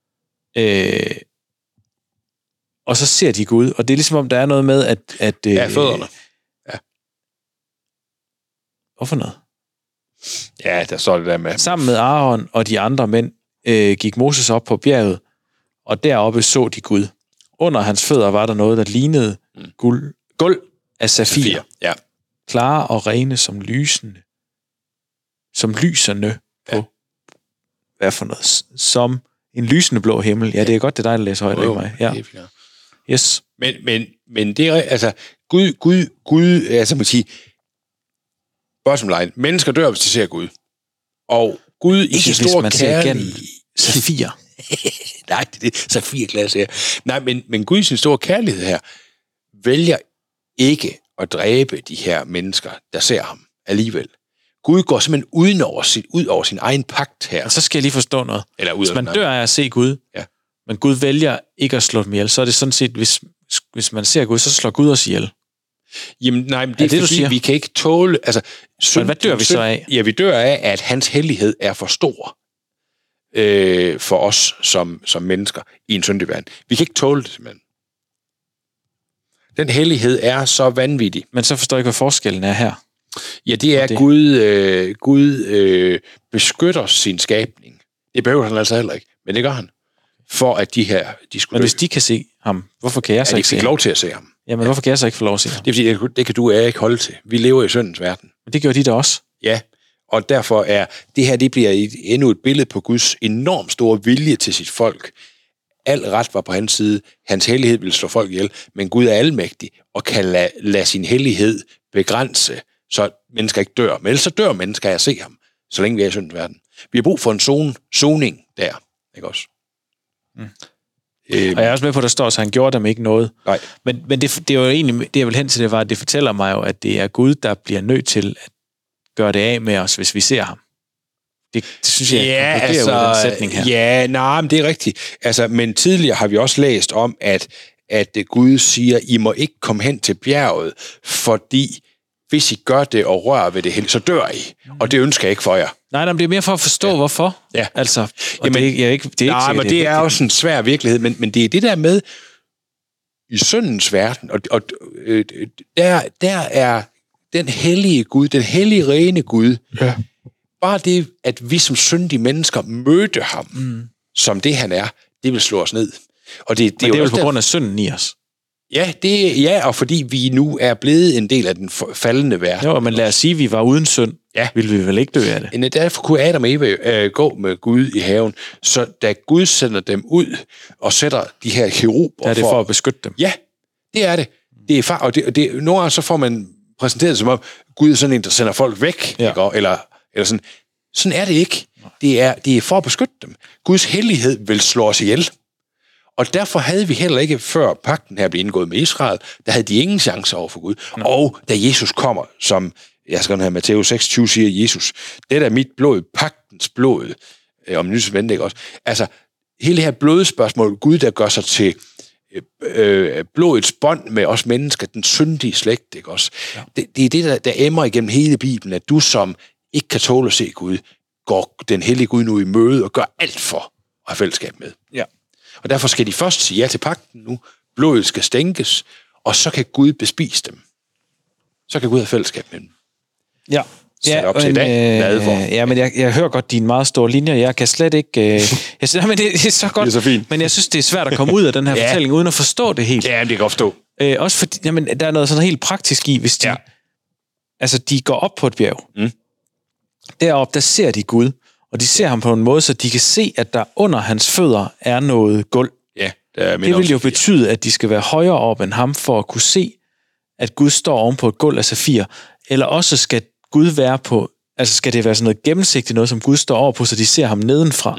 Og så ser de Gud, og det er ligesom om, der er noget med, at
fødderne. Ja.
Hvorfor noget?
Ja, der står det der med...
Sammen med Aaron og de andre mænd gik Moses op på bjerget, og deroppe så de Gud. Under hans fødder var der noget, der lignede guld af safir.
Ja.
Klare og rene som lysende som lyserne på, hvad for noget, som en lysende blå himmel. Ja, det er godt, det er dig, der læser højt, ikke mig. Ja. Yes.
Men det er, altså, Gud, altså man sige, bottom line, mennesker dør, hvis de ser Gud. Og Gud i sin store kærlighed...
Safir.
Nej, det er Safir-glas her. Nej, men Gud i sin store kærlighed her, vælger ikke at dræbe de her mennesker, der ser ham alligevel. Gud går simpelthen ud over sin egen pagt her.
Og så skal jeg lige forstå noget. Hvis man dør af at se Gud, men Gud vælger ikke at slå dem ihjel, så er det sådan set, hvis man ser Gud, så slår Gud os ihjel.
Jamen nej, men det er fordi, vi kan ikke tåle... Altså,
men hvad dør vi så af?
Ja, vi dør af, at hans hellighed er for stor for os som mennesker i en syndig verden. Vi kan ikke tåle det, simpelthen. Den hellighed er så vanvittig.
Men så forstår jeg ikke, hvad forskellen er her.
Ja, det er, at Gud beskytter sin skabning. Det behøver han altså heller ikke, men det gør han. For at de skulle...
Men hvis de kan se ham, hvorfor kan jeg så ikke se ham?
De fik lov til at se ham.
Jamen, hvorfor kan jeg så ikke få lov at se ham?
Det er fordi, det kan du og jeg ikke holde til. Vi lever i syndens verden.
Men det gør de da også.
Ja, og derfor er det her, det bliver endnu et billede på Guds enormt store vilje til sit folk. Al ret var på hans side. Hans hellighed vil slå folk ihjel, men Gud er almægtig og kan lade sin hellighed begrænse, så mennesker ikke dør. Men ellers så dør mennesker af at se ham, så længe vi er i syndens verden. Vi har brug for en soning der, ikke også?
Og jeg er også med på, at der står, at han gjorde dem ikke noget.
Nej.
Men det er jo egentlig, det jeg vil hen til, det var, at det fortæller mig jo, at det er Gud, der bliver nødt til at gøre det af med os, hvis vi ser ham. Det synes jeg, jo den sætning her.
Ja, nej, men det er rigtigt. Altså, men tidligere har vi også læst om, at Gud siger, I må ikke komme hen til bjerget, fordi hvis I gør det og rører ved det, så dør I. Og det ønsker jeg ikke for jer.
Nej, det er mere for at forstå, hvorfor.
Ja.
Altså,
jamen, det er også en svær virkelighed, men det er det der med i syndens verden, og der er den hellige Gud, den hellige rene Gud, bare det, at vi som syndige mennesker mødte ham, som det han er, det vil slå os ned. Og det er
jo på grund af synden i os.
Ja, og fordi vi nu er blevet en del af den faldende verden.
Jo, men lad os sige, at vi var uden synd. Ja. Ville vi vel ikke dø af det?
Derfor kunne Adam og Eva gå med Gud i haven. Så da Gud sender dem ud og sætter de her keruber...
Er det for at beskytte dem?
Ja, det er det. Det er og nogle gange så får man præsenteret som om, Gud er sådan en, der sender folk væk. Ikke? Eller sådan. Sådan er det ikke. Det er for at beskytte dem. Guds hellighed vil slå os ihjel. Og derfor havde vi heller ikke, før pagten her blev indgået med Israel, der havde de ingen chance over for Gud. Og da Jesus kommer, som jeg skal have Matthæus 26 siger Jesus, det er mit blod, pagtens blod, om nyt vente, ikke også? Altså, hele det her blodspørgsmål, Gud, der gør sig til blodets bånd med os mennesker, den syndige slægt, ikke også? Ja. Det er det, der emmer igennem hele Bibelen, at du som ikke kan tåle at se Gud, går den hellige Gud nu i møde og gør alt for at have fællesskab med. Ja. Og derfor skal de først sige ja til pagten nu. Blodet skal stænkes, og så kan Gud bespise dem. Så kan Gud have fællesskab med dem.
Ja.
Op til i dag.
Men jeg hører godt dine meget store linjer. Jeg kan slet ikke... jeg synes, men det er så godt.
Det er så fint.
Men jeg synes, det er svært at komme ud af den her fortælling, uden at forstå det helt.
Ja, det kan jeg forstå.
Også fordi, der er noget sådan helt praktisk i, hvis de... Altså, de går op på et bjerg. Deroppe, der ser de Gud. Og de ser ham på en måde, så de kan se, at der under hans fødder er noget gulv.
Ja,
det vil jo betyde, at de skal være højere op end ham, for at kunne se, at Gud står oven på et gulv af safir. Eller også skal Gud være på, altså skal det være sådan noget gennemsigtigt, noget som Gud står over på, så de ser ham nedenfra.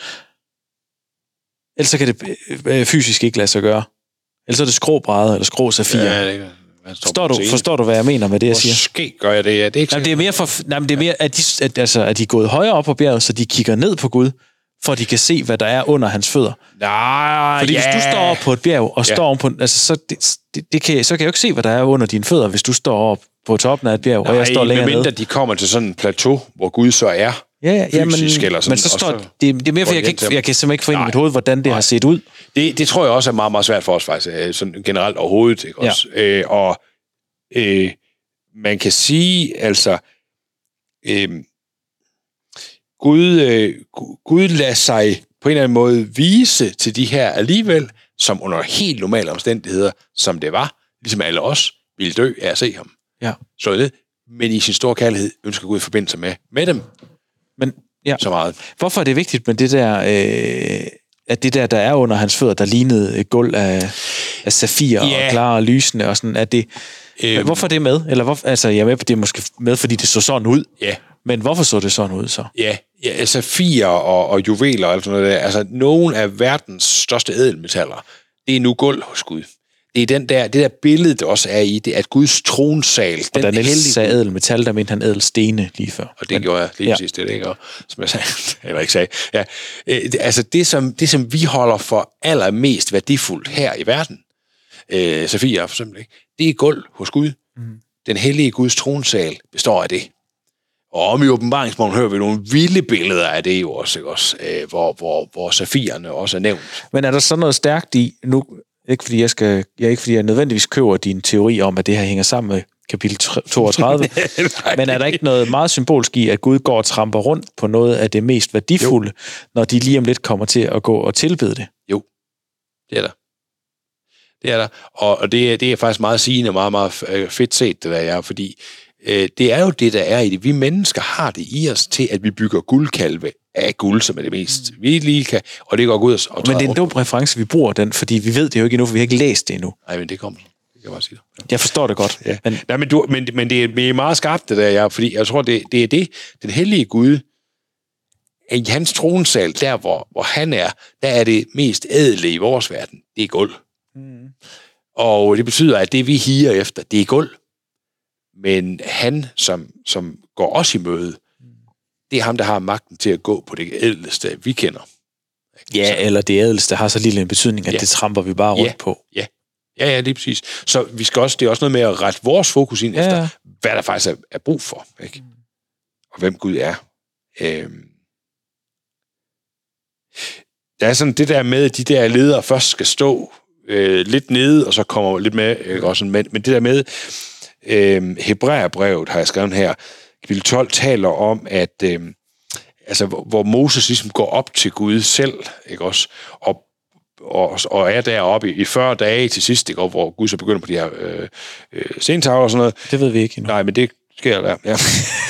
Ellers så kan det fysisk ikke lade sig gøre. Ellers er det skråbrædder eller skrå safir. Ja, det kan. Forstår du, hvad jeg mener med det, jeg siger?
Måske gør jeg det, ja. Det er ikke
det er mere at de er gået højere op på bjerget, så de kigger ned på Gud, for at de kan se, hvad der er under hans fødder. Fordi hvis du står op på et bjerg, og står på, altså, så kan jeg jo ikke se, hvad der er under dine fødder, hvis du står op på toppen af et bjerg, og jeg står længere nede.
Medmindre de kommer til sådan en plateau, hvor Gud så er fysisk, eller sådan.
Men så står det er mere, for jeg kan simpelthen ikke få ind i mit hoved, hvordan det har set ud.
Det tror jeg også er meget, meget svært for os, faktisk, sådan generelt overhovedet, ikke også? Og man kan sige, altså, Gud lader sig på en eller anden måde vise til de her alligevel, som under helt normale omstændigheder, som det var, ligesom alle os, ville dø af at se ham.
Ja.
Så det, men i sin store kærlighed ønsker Gud at forbinde sig med dem.
Men ja,
så meget.
Hvorfor er det vigtigt med det der, at det der er under hans fødder, der lignede gulv af safir og klare og lysende og sådan, at det... hvorfor er det med? Eller altså, jeg er med på, det er måske med, fordi det så sådan ud.
Ja. Men
hvorfor så det sådan ud så?
Ja, safir og juveler og alt sådan noget der. Altså, nogle af verdens største ædelmetaller, det er nu guld hos Gud. Det er det der billede, der også er i det, at Guds tronsal...
Og da Niels sagde ædelmetal, der mente han ædelstene lige før.
Og det gjorde jeg lige præcis, det ikke? Og, som jeg sagde, eller ikke sagde. Ja. Altså, det som vi holder for allermest værdifuldt her i verden, safir for eksempel, ikke? Det er guld hos Gud. Den hellige Guds tronsal består af det. Og om i åbenbaringsbogen hører vi nogle vilde billeder af det jo også, ikke? Også hvor safirerne også er nævnt.
Men er der så noget stærkt i, nu, ikke fordi jeg nødvendigvis køber din teori om, at det her hænger sammen med kapitel 32, men er der ikke noget meget symbolsk i, at Gud går og tramper rundt på noget af det mest værdifulde, når de lige om lidt kommer til at gå og tilbede det?
Jo, det er der. Det er der, og det er faktisk meget sigende og meget, meget fedt set, det der er, fordi det er jo det, der er i det. Vi mennesker har det i os til, at vi bygger guldkalve af guld, som er det mest vi lige kan, og det går ud og
men det er en dum reference, vi bruger den, fordi vi ved det jo ikke endnu, for vi har ikke læst det endnu.
Nej, men det kommer. Det kan jeg bare sige. Ja.
Jeg forstår det godt.
Ja. Men det er meget skarpt, det der, fordi jeg tror, det er det, den hellige Gud, i hans tronsal, der hvor han er, der er det mest ædle i vores verden, det er guld. Og det betyder, at det vi higer efter, det er guld. Men han, som går os i møde, det er ham, der har magten til at gå på det ædleste, vi kender.
Ja, eller det ædleste har så lille en betydning, at det tramper vi bare rundt på.
Ja, det er præcis. Så vi skal også, det er også noget med at rette vores fokus ind efter, hvad der faktisk er brug for, ikke? Og hvem Gud er. Der er sådan det der med, at de der ledere først skal stå lidt nede, og så kommer lidt med, ikke? Også, men det der med, Hebræerbrevet har jeg skrevet her, kapitel 12 taler om, at altså, hvor Moses ligesom går op til Gud selv, ikke også, og er deroppe i 40 dage til sidst, ikke? Hvor Gud så begynder på de her sentavler og sådan noget.
Det ved vi ikke endnu.
Nej, men det sker der. Ja.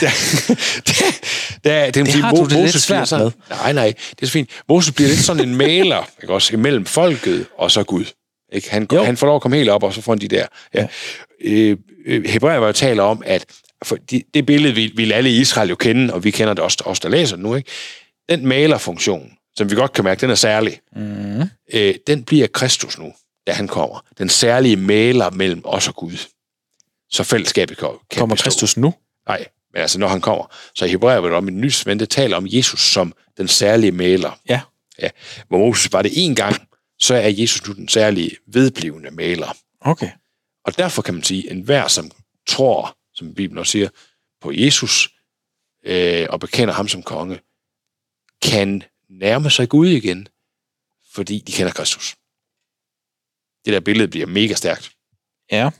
Det har du det lidt svært med.
Nej, det er så fint. Moses bliver lidt sådan en maler, ikke også, imellem folket og så Gud. Ikke? Han får lov at komme helt op, og så får han de der. Ja. Hebræerbrevet taler om, at for det billede vil alle i Israel jo kende, og vi kender det også der læser det nu, ikke? Den malerfunktion, som vi godt kan mærke, den er særlig. Den bliver Kristus nu, da han kommer. Den særlige maler mellem os og Gud. Så fællesskabet kan
kommer bestå. Kristus nu?
Nej, men altså når han kommer. Så i Hebræerbrevet om en ny svend, det taler om Jesus som den særlige maler.
Ja.
Hvor Moses var det én gang, så er Jesus nu den særlige vedblivende maler.
Okay.
Og derfor kan man sige, at enhver, som tror, som Bibelen også siger, på Jesus og bekender ham som konge, kan nærme sig Gud igen, fordi de kender Kristus. Det der billede bliver mega stærkt.
Ja.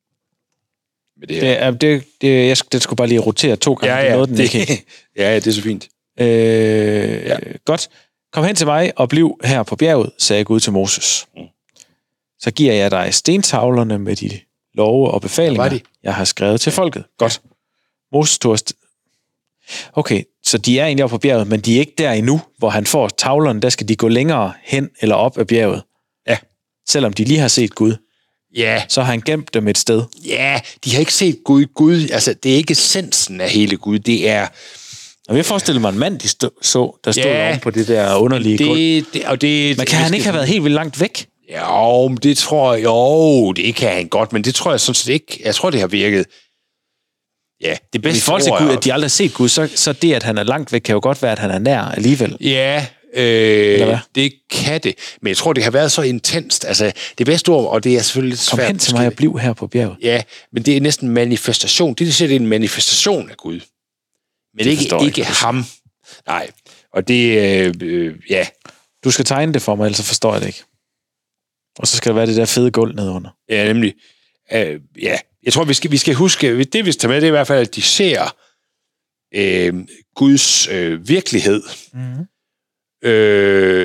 Det skulle bare lige rotere 2 gange.
Ja, den ikke. Ja, det er så fint.
Godt. Kom hen til mig og bliv her på bjerget, sagde Gud til Moses. Så giver jeg dig stentavlerne med de love og befalinger, jeg har skrevet til folket. Godt. Moses tog Okay, så de er egentlig oppe på bjerget, men de er ikke der endnu, hvor han får tavlerne. Der skal de gå længere hen eller op ad bjerget.
Ja.
Selvom de lige har set Gud.
Ja.
Så har han gemt dem et sted.
Ja, de har ikke set Gud. Altså, det er ikke essensen af hele Gud. Det er...
Og jeg forestiller mig en mand, der stod oven på det der underlige gulv. Men kan han ikke have været helt vildt langt væk?
Jo, det tror jeg... Jo, det kan han godt, men det tror jeg sådan set ikke. Jeg tror, det har virket... Ja, det bedste...
I forhold til Gud, at de aldrig har set Gud, så det, at han er langt væk, kan jo godt være, at han er nær alligevel.
Ja, det kan det. Men jeg tror, det har været så intenst. Altså, det bedste ord, og det er selvfølgelig lidt svært...
Kom hen til mig og bliv her på bjerget.
Ja, men det er næsten en manifestation. Det er en manifestation af Gud. Men ikke ham. Nej. Og det, ja.
Du skal tegne det for mig, ellers forstår jeg det ikke. Og så skal der være det der fede gulv nedenunder.
Ja, nemlig. Ja. Jeg tror, vi skal huske, det vi tager med, det er i hvert fald, at de ser Guds virkelighed. Mm-hmm.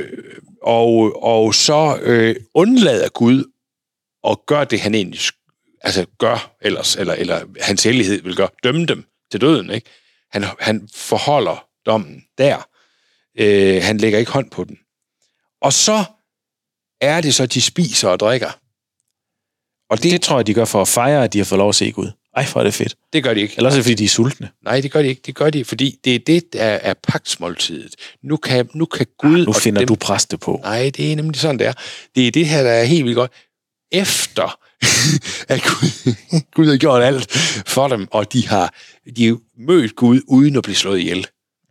Og så undlader Gud og gør det, han egentlig gør ellers, eller hans hellighed vil gøre, dømme dem til døden, ikke? Han forholder dommen der. Han lægger ikke hånd på den. Og så er det så, de spiser og drikker.
Og det tror jeg, de gør for at fejre, at de har fået lov at se Gud. Ej, hvor er det fedt.
Det gør de ikke.
Eller også fordi de er sultne.
Nej, det gør de ikke. Det gør de, fordi det er det, der er pagtsmåltidet. Nu kan Gud...
Nu finder du præste på.
Nej, det er nemlig sådan, det er. Det er det her, der er helt vildt godt. Efter at Gud har gjort alt for dem, og de har mødt Gud uden at blive slået ihjel.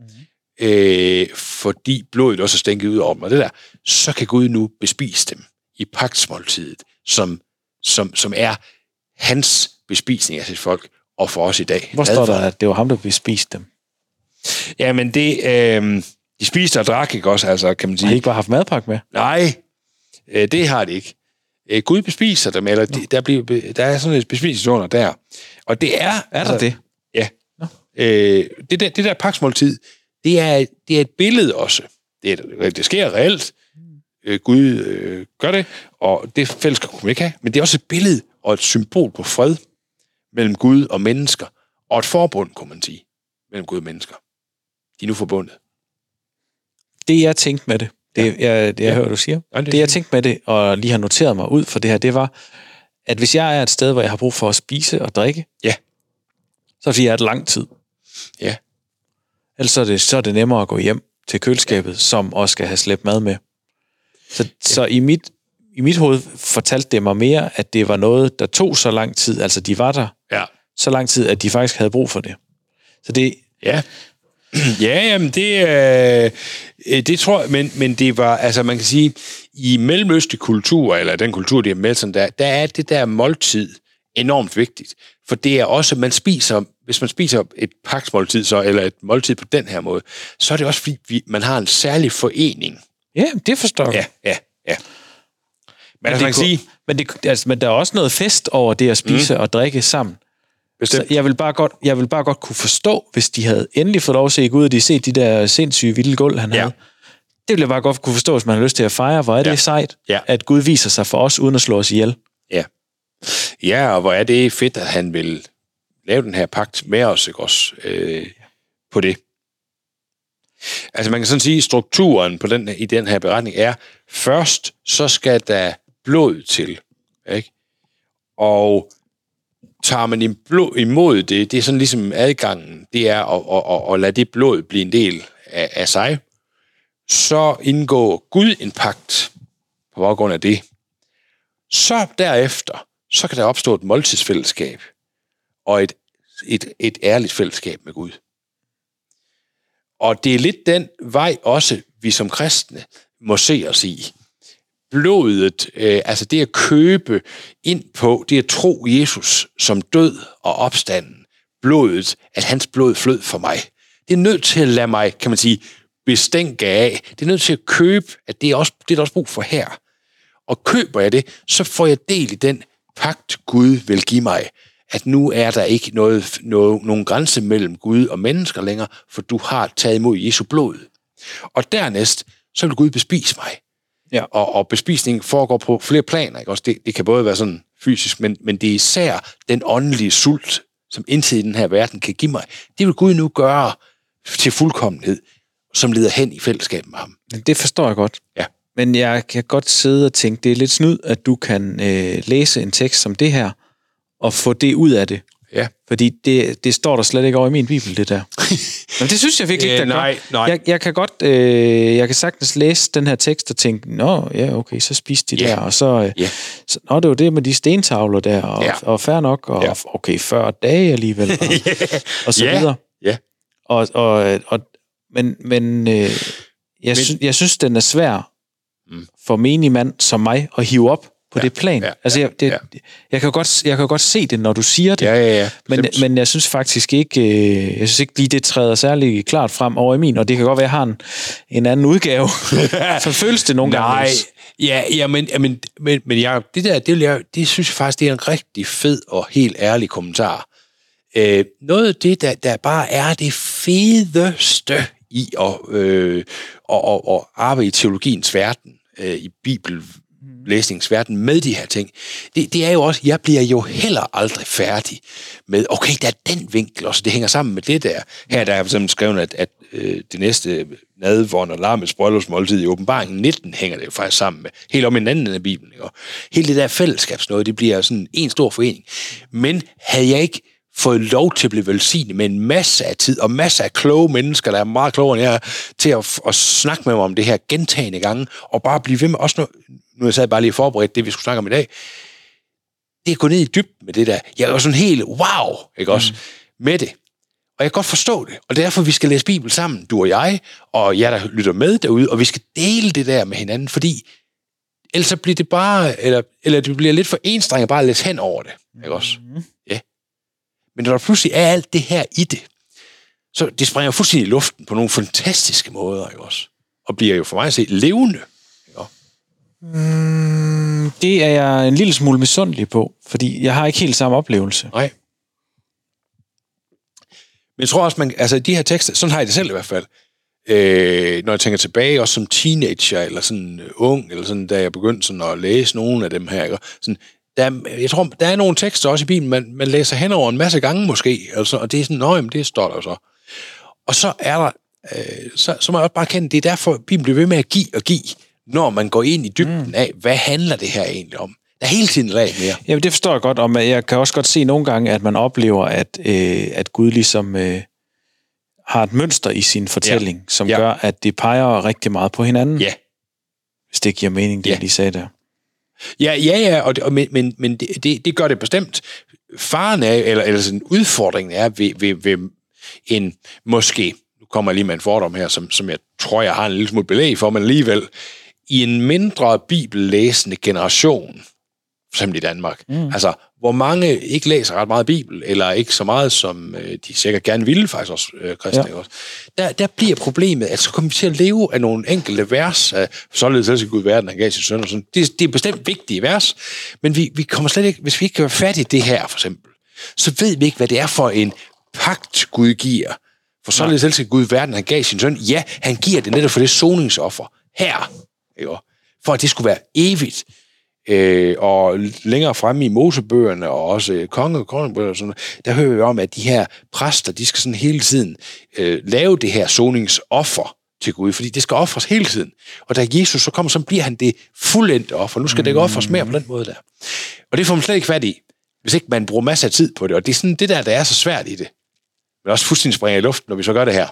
Fordi blodet også er stænket ud over dem, og det der, så kan Gud nu bespise dem i pagtsmåltidet, som er hans bespisning af sit folk, og for os i dag.
Hvor står der, at det var ham, der bespiste dem?
Jamen de spiste og drak, ikke også, altså, kan man sige.
Har de ikke bare haft madpakke med?
Nej, det har de ikke. Gud bespiser dem, eller der er sådan et bespisningsunder der. Og det er...
Er der det?
Ja. Det der pagtsmåltid, det er et billede også. Det sker reelt. Gud gør det, og det fællesskab kunne man ikke have. Men det er også et billede og et symbol på fred mellem Gud og mennesker. Og et forbund, kunne man sige, mellem Gud og mennesker. De er nu forbundet.
Det jeg tænkte med det, jeg hører, du siger. Det jeg tænkte med det, og lige har noteret mig ud for det her, det var, at hvis jeg er et sted, hvor jeg har brug for at spise og drikke, så er det fordi, jeg er et lang tid.
Ja.
Ellers så er det nemmere at gå hjem til køleskabet, som også skal have slæbt mad med. Så i mit hoved fortalte det mig mere, at det var noget, der tog så lang tid, altså de var der så lang tid, at de faktisk havde brug for det. Så det...
Ja, jamen det tror jeg, men det var, altså man kan sige, i mellemøstlig kultur, eller den kultur, de er med, sådan der er det der måltid enormt vigtigt. For det er også, hvis man spiser et pagtsmåltid, eller et måltid på den her måde, så er det også, fordi man har en særlig forening.
Ja, det forstår jeg.
Ja. Men
der er også noget fest over det at spise og drikke sammen. Så jeg vil bare godt kunne forstå, hvis de havde endelig fået lov at se Gud, og de set de der sindssyge vilde gulv, han havde. Det ville jeg bare godt kunne forstå, hvis man har lyst til at fejre. Hvor er det sejt, at Gud viser sig for os, uden at slå os ihjel.
Ja, og hvor er det fedt, at han vil lave den her pagt med os, ikke også, på det. Altså man kan sådan sige, strukturen i den her beretning er, først så skal der blod til, ikke? Og tager man imod det er sådan ligesom adgangen, det er at lade det blod blive en del af sig, så indgår Gud en pagt på baggrund af det. Så derefter, så kan der opstå et måltidsfællesskab og et ærligt fællesskab med Gud. Og det er lidt den vej også, vi som kristne må se os i. Blodet, altså det at købe ind på, det at tro Jesus som død og opstanden, blodet, at hans blod flød for mig. Det er nødt til at lade mig, kan man sige, bestænke af. Det er nødt til at købe, at det er der også brug for her. Og køber jeg det, så får jeg del i den pagt, Gud vil give mig. At nu er der ikke nogen grænse mellem Gud og mennesker længere, for du har taget imod Jesu blod. Og dernæst, så vil Gud bespise mig. Ja. Og bespisningen foregår på flere planer. Ikke? Også det kan både være sådan fysisk, men det er især den åndelige sult, som indtil i den her verden kan give mig. Det vil Gud nu gøre til fuldkommenhed, som leder hen i fællesskab med ham.
Det forstår jeg godt.
Ja.
Men jeg kan godt sidde og tænke, det er lidt snyd, at du kan læse en tekst som det her, og få det ud af det.
Ja.
Fordi det står der slet ikke over i min bibel, det der. Men det synes jeg virkelig ikke, der
nej.
Jeg kan godt, jeg kan sagtens læse den her tekst og tænke, nå, ja, okay, så spiste de der, og så, så det var det med de stentavler der, og fair nok, og okay, 40 dage alligevel, og så videre.
Ja.
Men jeg synes, den er svær for menig mand som mig at hive op på det plan. Jeg kan godt se det, når du siger det.
Ja.
Men jeg synes faktisk ikke, lige det træder særlig klart frem over i min, og det kan godt være, at jeg har en anden udgave. Så føles det nogle gange.
Men jeg, det synes jeg faktisk, det er en rigtig fed og helt ærlig kommentar. Noget af det, der bare er det fedeste i at arbejde i teologiens verden, i læsningsverden med de her ting. Det er jo også, jeg bliver jo heller aldrig færdig med, okay, der er den vinkel også, det hænger sammen med det der. Her der er for eksempel skrevet, at det næste nadvånd og Lammets bryllupsmåltid i Åbenbaringen 19 hænger det jo faktisk sammen med, helt om en anden af Bibelen. Ikke? Og hele det der fællesskabsnøde, det bliver sådan en stor forening. Men havde jeg ikke fået lov til at blive velsignet med en masse af tid, og masser af kloge mennesker, der er meget klogere end jeg er, til at snakke med mig om det her gentagende gange, og bare blive ved med, også nu jeg sad bare lige forberedt det, vi skulle snakke om i dag, det er at gå ned i dybden med det der. Jeg er jo sådan helt wow, ikke også, med det. Og jeg kan godt forstå det, og derfor vi skal læse Bibel sammen, du og jeg, og jer, der lytter med derude, og vi skal dele det der med hinanden, fordi ellers så bliver det bare, eller det bliver lidt for enstrenget bare at læse hen over det, ikke også? Ja. Men når der pludselig er alt det her i det, så det springer fuldstændig i luften på nogle fantastiske måder, ikke også? Og bliver jo for mig at se levende.
Det er jeg en lille smule misundelig på, fordi jeg har ikke helt samme oplevelse.
Nej. Men jeg tror også, altså de her tekster, sådan har jeg det selv i hvert fald, når jeg tænker tilbage, også som teenager, eller sådan ung, eller sådan, da jeg begyndte sådan at læse nogle af dem her, ikke? Sådan, jeg tror, der er nogle tekster også i Bibelen, man læser hen over en masse gange måske, altså, og det er sådan, men det står der så. Og så er der, så må jeg også bare kende, det er derfor, Bibelen bliver ved med at give, når man går ind i dybden af, hvad handler det her egentlig om? Der er hele tiden lag mere.
Jamen, det forstår jeg godt, og jeg kan også godt se nogle gange, at man oplever, at Gud ligesom har et mønster i sin fortælling, som gør, at det peger rigtig meget på hinanden.
Ja.
Hvis det giver mening, det jeg lige sagde der.
Ja, men det gør det bestemt. Faren er, eller sådan udfordringen er ved en, måske, nu kommer jeg lige med en fordom her, som jeg tror, jeg har en lille smule belæg for, men alligevel, i en mindre bibellæsende generation, for eksempel i Danmark, altså, hvor mange ikke læser ret meget Bibel, eller ikke så meget, som de sikkert gerne ville, faktisk også kristne også. Der bliver problemet, at så kommer vi til at leve af nogle enkelte vers, således elsker Gud verden, han gav sin søn og sådan. Det er bestemt vigtige vers, men vi kommer slet ikke, hvis vi ikke kan være fat i det her, for eksempel, så ved vi ikke, hvad det er for en pagt, Gud giver. For således elsker Gud verden, han gav sin søn. Ja, han giver det netop for det soningsoffer her, ikke? For at det skulle være evigt. Og længere fremme i Mosebøgerne og også kongebøger og sådan noget, der hører vi om, at de her præster, de skal sådan hele tiden lave det her soningsoffer til Gud, fordi det skal offres hele tiden. Og da Jesus så kommer, så bliver han det fuldendte offer. Nu skal det ikke offres mere på den måde der. Og det får man slet ikke fat i, hvis ikke man bruger masser af tid på det. Og det er sådan det der er så svært i det. Men også fuldstændig springer i luften, når vi så gør det her.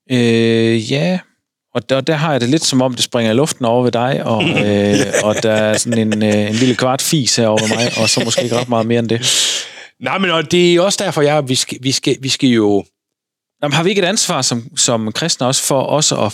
Ja, og der har jeg det lidt som om, det springer i luften over ved dig, og der er sådan en lille kvart fis herovre ved mig, og så måske ikke ret meget mere end det.
Nej, men og det er også derfor, vi skal jo...
Jamen, har vi ikke et ansvar som kristne også for også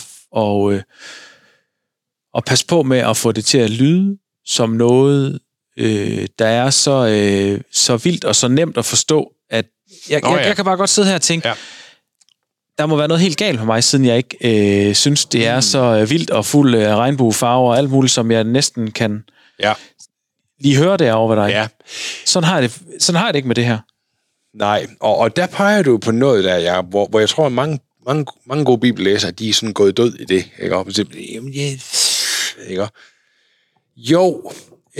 at passe på med at få det til at lyde som noget, der er så vildt og så nemt at forstå, at jeg kan bare godt sidde her og tænke, der må være noget helt galt med mig, siden jeg ikke synes, det er så vildt og fuld af regnbuefarver og alt muligt, som jeg næsten kan lige høre derovre ved dig.
Ja.
Sådan har jeg det ikke med det her. Nej,
og der peger du på noget der, hvor jeg tror, at mange gode bibellæsere, de er sådan gået død i det. Ikke? Ikke? Jo,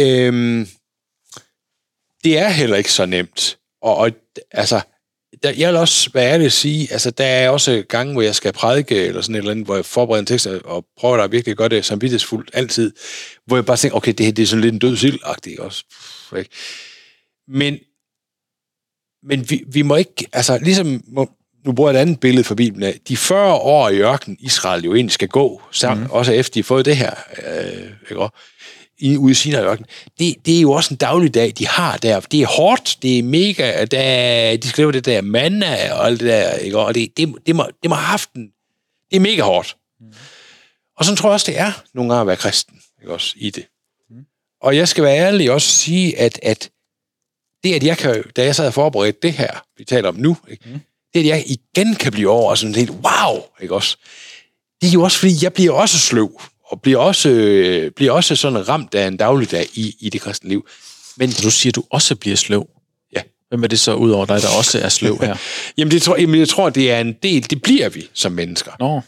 det er heller ikke så nemt. Og altså, jeg vil også være ærlig at sige, altså der er også gange, hvor jeg skal prædike, eller sådan et eller andet, hvor jeg forbereder en tekst, og prøver at virkelig gøre det samvittighedsfuldt altid, hvor jeg bare tænker, okay, det er sådan lidt en død sild-agtigt også. Ikke? Men vi må ikke, altså ligesom, nu bruger jeg et andet billede fra Bibelen af, de 40 år i ørkenen, Israel jo egentlig skal gå, sammen, også efter de har fået det her, ikke? Ude i Sinai-ørkenen. Det er jo også en dagligdag, de har der. Det er hårdt, det er mega, de skriver det der manna og alt det der, ikke? Og det må have haft det er mega hårdt. Og sådan tror jeg også, det er nogle gange at være kristen, ikke? Også i det. Og jeg skal være ærlig også sige, at det, at jeg kan, da jeg sad og forberedte det her, vi taler om nu, ikke? Det, at jeg igen kan blive over sådan helt wow, ikke også? Det er jo også, fordi jeg bliver også sløv, og bliver også sådan ramt af en dagligdag i det kristne liv.
Men du siger, du også bliver sløv.
Ja.
Hvem er det så ud over dig, der også er sløv her?
Jamen, jeg tror, det er en del, det bliver vi som mennesker.
Nå.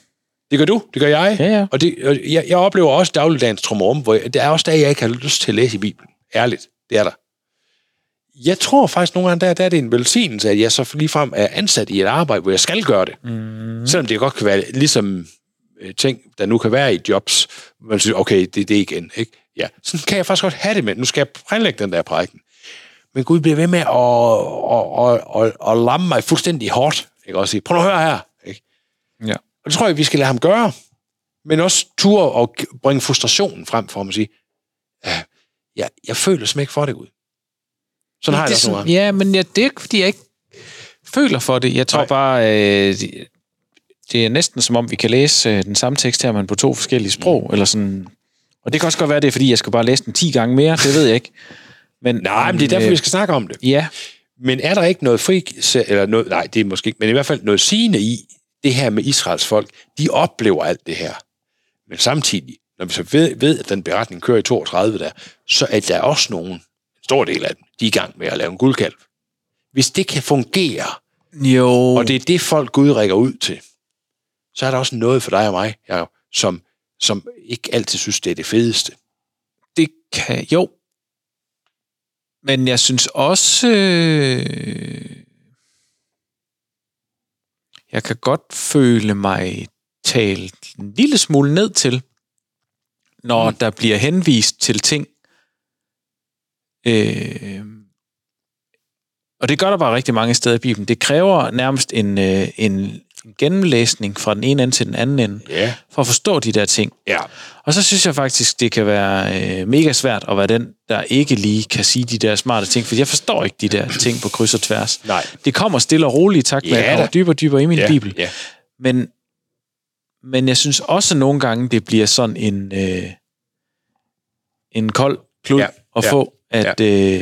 Det gør du, det gør jeg.
Ja.
Og jeg oplever også dagligdagens trummerum, hvor der er også dage, jeg ikke har lyst til at læse i Bibelen. Ærligt, det er der. Jeg tror faktisk nogle gange, der er det en velsignelse, at jeg så ligefrem er ansat i et arbejde, hvor jeg skal gøre det. Selvom det godt kan være ligesom ting, der nu kan være i jobs, man siger, okay, det er det igen, ikke? Ja, sådan kan jeg faktisk godt have det med. Nu skal jeg planlægge den der prædiken. Men Gud bliver ved med at lamme mig fuldstændig hårdt, ikke? Og sige, prøv at høre her, ikke?
Ja.
Og det tror jeg, vi skal lade ham gøre. Men også ture og bringe frustrationen frem for ham og sige, jeg føler simpelthen ikke for det, Gud. Sådan har jeg det også nogle gange.
Ja, men det er ikke, fordi jeg ikke føler for det. Jeg tror bare, det er næsten som om, vi kan læse den samme tekst her, men på 2 forskellige sprog, eller sådan. Og det kan også godt være, det er, fordi jeg skal bare læse den 10 gange mere, det ved jeg ikke. Men
det er derfor, vi skal snakke om det.
Ja.
Men er der ikke noget eller noget, nej, det er måske ikke, men i hvert fald noget sigende i det her med Israels folk, de oplever alt det her. Men samtidig, når vi så ved at den beretning kører i 32 der, så er der også nogen, en stor del af dem, de er i gang med at lave en guldkalv. Hvis det kan fungere, og det er det folk Gud rækker ud til, så er der også noget for dig og mig, Jacob, som ikke altid synes, det er det fedeste.
Det kan, jo. Men jeg synes også, jeg kan godt føle mig talt en lille smule ned til, når der bliver henvist til ting. Og det gør der bare rigtig mange steder i Bibelen. Det kræver nærmest en gennemlæsning fra den ene ende til den anden ende, for at forstå de der ting.
Ja.
Og så synes jeg faktisk, det kan være mega svært at være den, der ikke lige kan sige de der smarte ting, for jeg forstår ikke de der ting på kryds og tværs.
Nej.
Det kommer stille og roligt i takt med, at jeg kommer dybere og dybere i min Bibel.
Ja.
Men jeg synes også nogle gange, det bliver sådan en kold klud at få, at...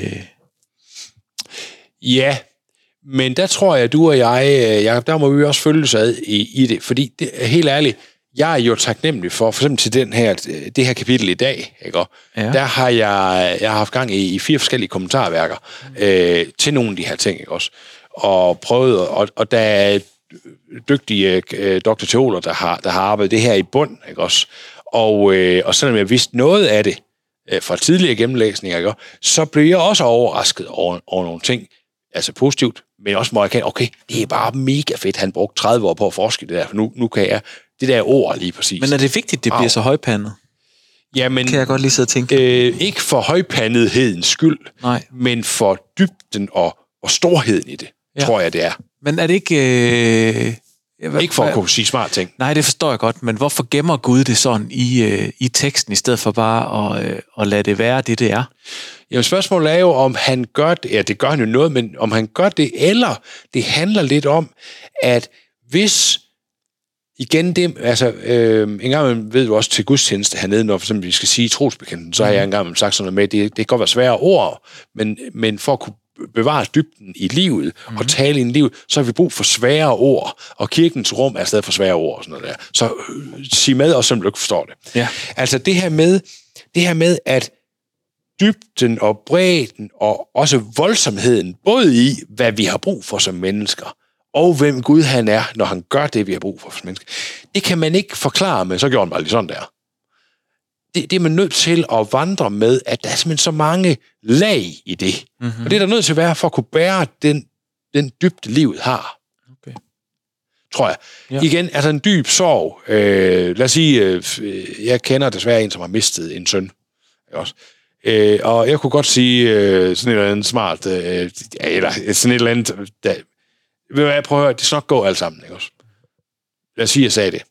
Ja, men der tror jeg, du og jeg, der må vi også følges ad i det, fordi helt ærligt, jeg er jo taknemmelig for eksempel til det her kapitel i dag, ikke? Der har jeg har haft gang i 4 forskellige kommentarværker til nogle af de her ting, ikke også? Og prøvet, og der er dygtige doktorteologer, der har arbejdet det her i bund, ikke også? Og selvom jeg vidste noget af det fra tidligere gennemlæsninger, ikke? Så blev jeg også overrasket over nogle ting, altså positivt, men også må jeg kende, okay, det er bare mega fedt, han brugte 30 år på at forske det der, for nu kan jeg det der ord lige præcis.
Men er det vigtigt, det bliver så højpandet?
Jamen,
kan jeg godt lige sidde og tænke.
Ikke for højpandethedens skyld, men for dybden og storheden i det, tror jeg, det er.
Men er det ikke...
ikke for at kunne sige smart ting.
Nej, det forstår jeg godt, men hvorfor gemmer Gud det sådan i teksten, i stedet for bare at lade det være det er?
Jamen, spørgsmålet er jo, om han gør det, ja, det gør han jo noget, men om han gør det, eller det handler lidt om, at hvis, igen det, altså, en gang ved du også til gudstjeneste hernede, når for eksempel vi skal sige trosbekendelsen, så har jeg engang sagt sådan noget med, det kan godt være svære ord, men for at kunne bevare dybden i livet og tale ind i livet, så har vi brug for svære ord, og kirkens rum er stadig for svære ord og sådan noget der. Så sig med os, som du ikke forstår det.
Ja.
Altså det her med, at dybden og bredden og også voldsomheden, både i, hvad vi har brug for som mennesker, og hvem Gud han er, når han gør det, vi har brug for som mennesker, det kan man ikke forklare med, så gjorde han bare lige sådan der. Det er man nødt til at vandre med, at der er simpelthen så mange lag i det. Mm-hmm. Og det er der nødt til at være, for at kunne bære den dybde, livet har.
Okay.
Tror jeg.
Ja.
Igen, altså en dyb sorg. Lad os sige, jeg kender desværre en, som har mistet en søn. Også. Og jeg kunne godt sige sådan et eller andet smart, eller sådan et eller andet, ved du hvad, prøv at høre, det skal nok gå alt sammen, ikke også? Lad os sige, jeg sagde det.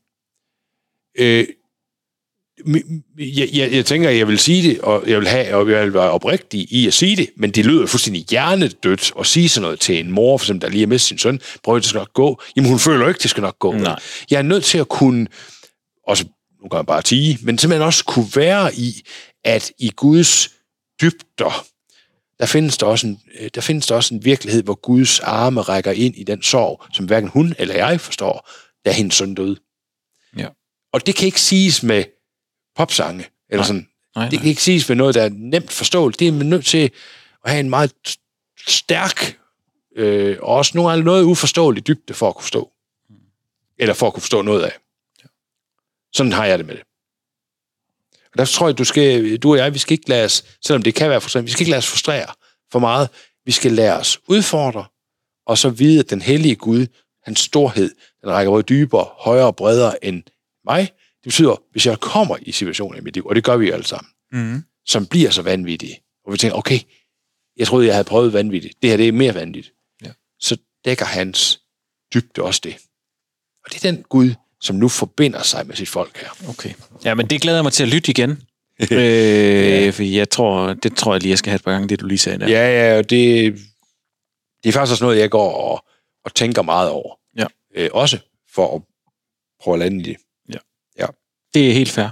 Jeg tænker, jeg vil sige det, og jeg vil være oprigtig i at sige det, men det lyder fuldstændig hjernedødt at sige sådan noget til en mor, for eksempel, der lige har mistet sin søn. Prøv at det skal nok gå. Jamen, hun føler ikke, det skal nok gå.
Nej. Jeg
er nødt til at kunne, også, nu kan jeg bare tige, men simpelthen også kunne være i, at i Guds dybder, der findes der også en virkelighed, hvor Guds arme rækker ind i den sorg, som hverken hun eller jeg forstår, da hendes søn døde.
Ja.
Og det kan ikke siges med popsange, eller sådan.
Nej.
Det kan ikke siges med noget, der er nemt forståeligt. Det er man nødt til at have en meget stærk, og også noget uforståeligt dybde for at kunne forstå. Eller for at kunne forstå noget af. Sådan har jeg det med det. Og derfor tror jeg, du og jeg, vi skal ikke lade os, selvom det kan være frustrerende, vi skal ikke lade os frustrere for meget. Vi skal lade os udfordre, og så vide, at den hellige Gud, hans storhed, den rækker både dybere, højere og bredere end mig. Det betyder, hvis jeg kommer i situationer i mit liv, og det gør vi jo alle sammen, som bliver så vanvittige, og vi tænker, okay, jeg troede, jeg havde prøvet vanvittigt. Det her, det er mere vanvittigt. Ja. Så dækker hans dybde også det. Og det er den Gud, som nu forbinder sig med sit folk her.
Okay. Ja, men det glæder mig til at lytte igen. For jeg tror jeg lige, jeg skal have et par gange, det du lige sagde der.
Ja, og det er faktisk også noget, jeg går og tænker meget over. Ja. Også for at prøve at lande i det. Ja.
Det er helt fair.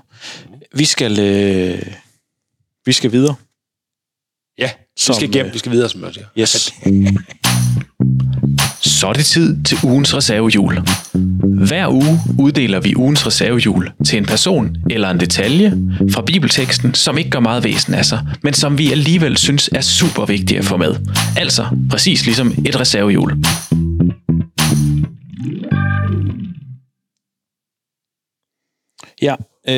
Vi skal videre.
Ja, vi skal videre, som jeg siger.
Yes. Så er det tid til ugens reservehjul. Hver uge uddeler vi ugens reservehjul til en person eller en detalje fra bibelteksten, som ikke gør meget væsen af sig, men som vi alligevel synes er super vigtige at få med. Altså præcis ligesom et reservehjul. Ja,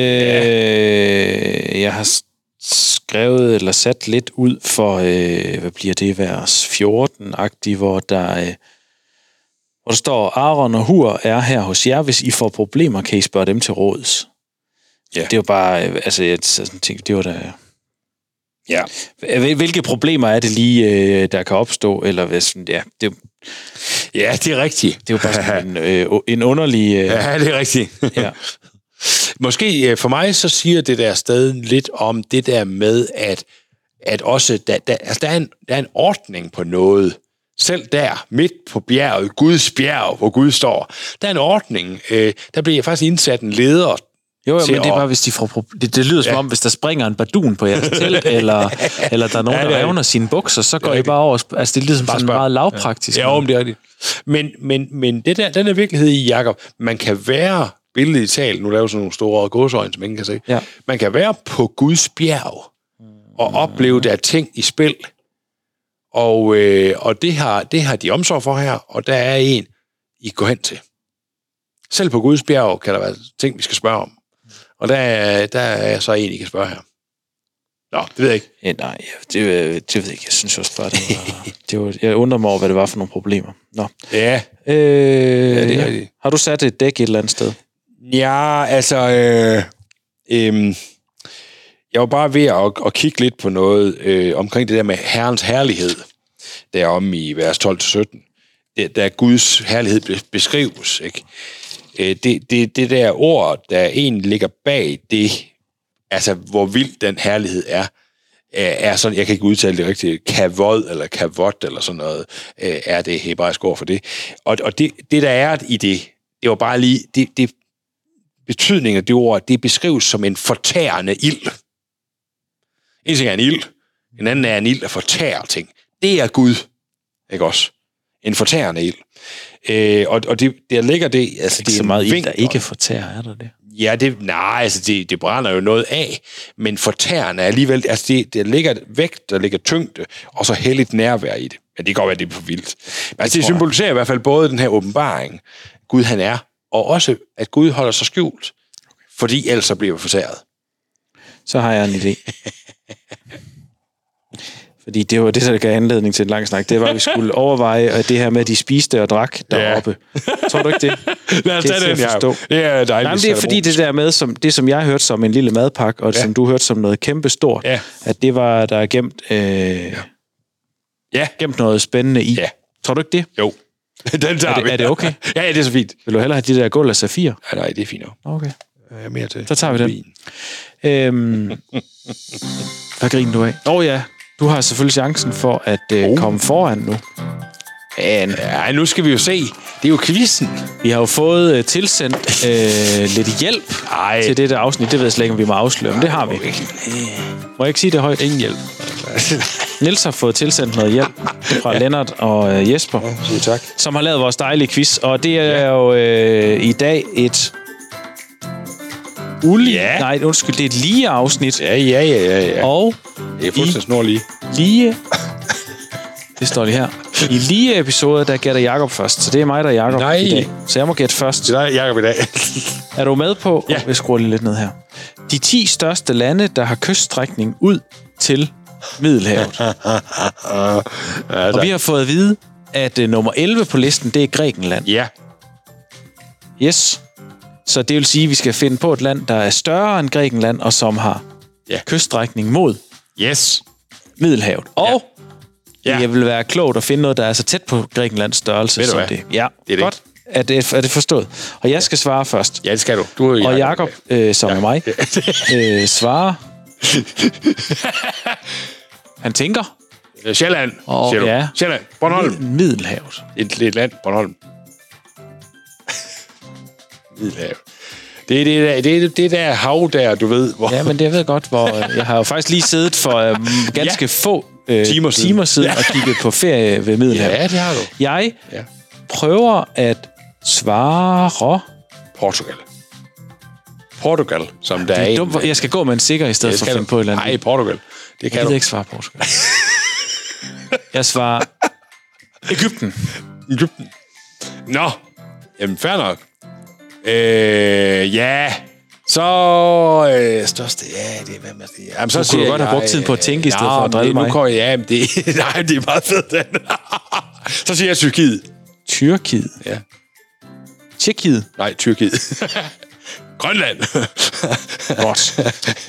jeg har skrevet eller sat lidt ud for, hvad bliver det, vers 14-agtigt, hvor der står, Aaron og Hur er her hos jer. Hvis I får problemer, kan I spørge dem til råds. Ja. Det var bare, altså jeg tænkte, det var da... Ja. Hvilke problemer er det lige, der kan opstå? Eller hvis, ja, det
er rigtigt.
Det er jo bare sådan en underlig...
Ja, det er rigtigt. Ja. Måske for mig så siger det der sted lidt om det der med, at også der er en ordning på noget. Selv der, midt på bjerget, Guds bjerg, hvor Gud står, der er en ordning. Der bliver faktisk indsat en leder.
Jo, men det er bare, hvis de får det lyder som om, hvis der springer en bardun på jeres telt, eller der er nogen, der revner sine bukser, så går I bare over. Altså, det er ligesom sådan meget lavpraktisk.
Ja, det er det. Men det der, den er virkelighed i, Jakob, man kan være billedligt talt, nu laver sådan nogle store gåseøjne, som ingen kan se. Ja. Man kan være på Guds bjerg og opleve, der er ting i spil. Og det har de omsorg for her, og der er en, I går hen til. Selv på Guds bjerg kan der være ting, vi skal spørge om. Og der er så en, I kan spørge her. Nå, det ved jeg ikke.
Ja, nej, det ved jeg ikke. Jeg synes også bare, det var jeg undrer mig over, hvad det var for nogle problemer. Nå.
Ja.
Det er rigtigt. Har du sat et dæk et eller andet sted?
Ja, altså... jeg var bare ved at kigge lidt på noget omkring det der med Herrens herlighed, deromme i vers 12-17. Der Guds herlighed beskrives, ikke? Det der ord, der egentlig ligger bag det, altså hvor vild den herlighed er sådan, jeg kan ikke udtale det rigtigt, kavod eller kavot eller sådan noget, er det hebraisk ord for det. Og det der er i det var bare lige, det betydningen af det ord, det beskrives som en fortærende ild. En ting er en ild, en anden er en ild, der fortærer ting. Det er Gud, ikke også? En fortærende ild. Og det, der ligger det... Altså,
det er så meget ild, der ikke fortærer, er der det?
Ja, det brænder jo noget af, men fortærende er alligevel... Altså, der ligger vægt, der ligger tyngde, og så helligt nærvær i det. Men det kan godt være, det er for vildt. Men altså, det symboliserer i hvert fald både den her åbenbaring, Gud han er, og også, at Gud holder sig skjult, fordi ellers så bliver vi fortæret.
Så har jeg en idé. Fordi det var det, der gav anledning til en lang snak. Det var, at vi skulle overveje, at det her med, at de spiste og drak deroppe. Ja. Tror du ikke det?
Lad os tage det, ja. Det er dejligt.
Nej, det er fordi det der med, det som jeg hørte som en lille madpakke, og som du hørte som noget kæmpe stort, at det var, der er gemt, gemt noget spændende i. Ja. Tror du ikke det?
Jo.
Er det okay?
Ja, det er så fint.
Vil du hellere have de der guld af safir?
Ja, nej, det er fint nok.
Okay.
Mere til.
Så tager vi den. Hvad griner du af? Ja. Du har selvfølgelig chancen for at komme foran nu.
Ja, nu skal vi jo se. Det er jo quizzen.
Vi har jo fået tilsendt lidt hjælp til dette afsnit. Det ved jeg slet ikke, om vi må afsløre, men det har vi. Må jeg ikke sige det højt?
Ingen hjælp.
Niels har fået tilsendt noget hjælp fra Lennart og Jesper,
tak.
som har lavet vores dejlige quiz. Og det er jo i dag et... Nej, undskyld, det er et lige afsnit.
Ja.
Og
det er fuldstændig snorlige.
Lige... Det står lige her. I lige episoder, der gætter Jakob først, så det er mig, der er Jakob i dag. Så jeg må gætte først.
Det er Jakob i dag.
Er du med på?
Ja.
Jeg skruer lige lidt ned her. De 10 største lande, der har kyststrækning ud til Middelhavet. Og vi har fået at vide, at nummer 11 på listen, det er Grækenland.
Ja.
Yes. Så det vil sige, at vi skal finde på et land, der er større end Grækenland, og som har kyststrækning mod Middelhavet. Og det vil være klogt at finde noget, der er så tæt på Grækenlands størrelse som det. Ja, det er godt. Er det forstået? Og jeg skal svare først.
Ja, det skal du.
Og Jakob, som er mig, svarer... Han tænker...
Sjælland, siger du.
Ja.
Sjælland. Bornholm.
Middelhavet.
Et land. Bornholm. Middelhavet. Det der hav der, du ved. Hvor...
Ja, men det jeg ved godt, hvor... Jeg har jo faktisk lige siddet for ganske få timer siden og kigget på ferie ved Middelhavet.
Ja, det har du.
Jeg prøver at svare...
Portugal, som der er
dumt, jeg skal gå med en sikker i stedet for at finde på et eller andet.
Nej, Portugal. Det kan
jeg ikke svare Portugal. Jeg svarer Egypten.
Nå, jamen fair nok. Ja, så største, det er hvad man siger. Jamen, så
kunne du godt have brugt tiden på at tænke i stedet for at drille mig.
Det er meget fedt, den. Så siger jeg Tyrkiet.
Tyrkiet?
Ja.
Tjekkiet?
Nej, Tyrkiet. Grønland.
Godt.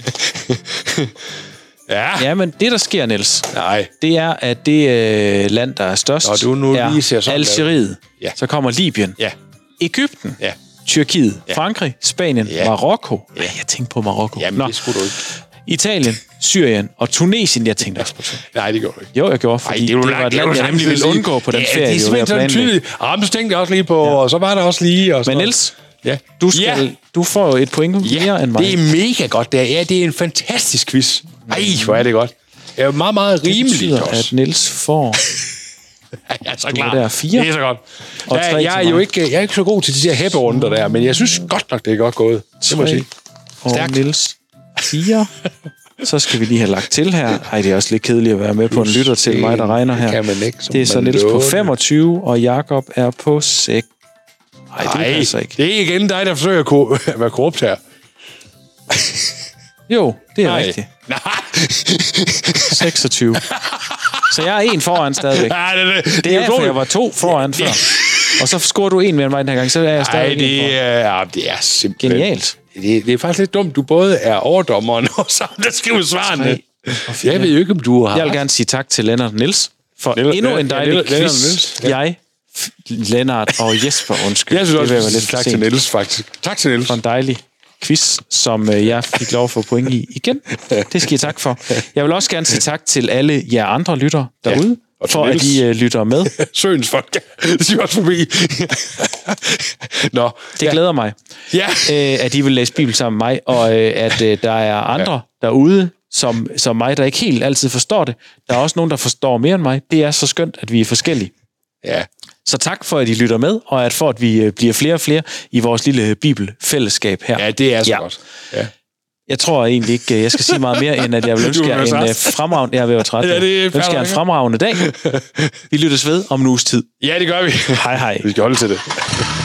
Ja, men det, der sker, Niels, det er, at det land, der er størst, er Algeriet. Ja. Så kommer Libyen.
Ja.
Egypten. Ja. Tyrkiet. Ja. Frankrig. Spanien. Ja. Marokko. Ja. Jeg tænkte på Marokko.
Jamen, det skulle du ikke.
Italien, Syrien og Tunesien, jeg tænkte også på det.
Nej, det gjorde du ikke.
Jo, jeg gjorde, fordi det var et land, jeg nemlig ville undgå på den ferie.
Det er simpelthen sådan tydeligt. Så tænkte jeg også lige på, og så var der også lige... Og
men Niels, du får jo et point mere end mig.
Det er mega godt. Det er en fantastisk quiz. Ej, hvor er det godt. Det er meget, meget rimeligt
betyder, også. At Niels får...
Jeg er så klar.
Der 4.
Det er så godt. Jeg er ikke så god til de her hæpperunder der, men jeg synes godt nok, det er godt gået. Det må jeg sige.
Og Niels 4. Så skal vi lige have lagt til her. Ej, det er også lidt kedeligt at være med på en lytter til mig, der regner her. Det er så Niels på 25, og Jakob er på 6. Ej, det passer ikke.
Det er igen dig, der forsøger at være korrupt her.
Jo, det er rigtigt.
Nej.
26. Så jeg er 1 foran stadigvæk. Det er, for jeg var 2 foran før. Og så scorer du 1 mere end mig den her gang, så er jeg stadig 1 foran.
Det er simpelthen...
Genialt.
Det er faktisk lidt dumt. Du både er overdommeren, og så der skriver svarene. Jeg ved jo ikke, om du har...
Jeg vil gerne sige tak til Lennart Niels for endnu en dejlig quiz. Lennart og Jesper, undskyld.
Jeg synes også, lidt tak til Niels, faktisk. Tak til Niels.
For en dejlig quiz, som jeg fik lov at få point i igen. Det skal I tak for. Jeg vil også gerne sige tak til alle jer andre lyttere derude, for at I lytter med.
Søens folk. Det siger også forbi. Nå.
Det glæder mig, at I vil læse Bibel sammen med mig, og at der er andre derude, som mig, der ikke helt altid forstår det. Der er også nogen, der forstår mere end mig. Det er så skønt, at vi er forskellige.
Ja.
Så tak for, at I lytter med, og for at vi bliver flere og flere i vores lille bibelfællesskab her.
Ja, det er så godt. Ja.
Jeg tror egentlig ikke, jeg skal sige meget mere, end at jeg vil ønske jer en fremragende... Jeg er ved at trætte. Ønsker jer en fremragende dag. Vi lyttes ved om en uges tid.
Ja, det gør vi.
Hej hej.
Vi skal holde til det.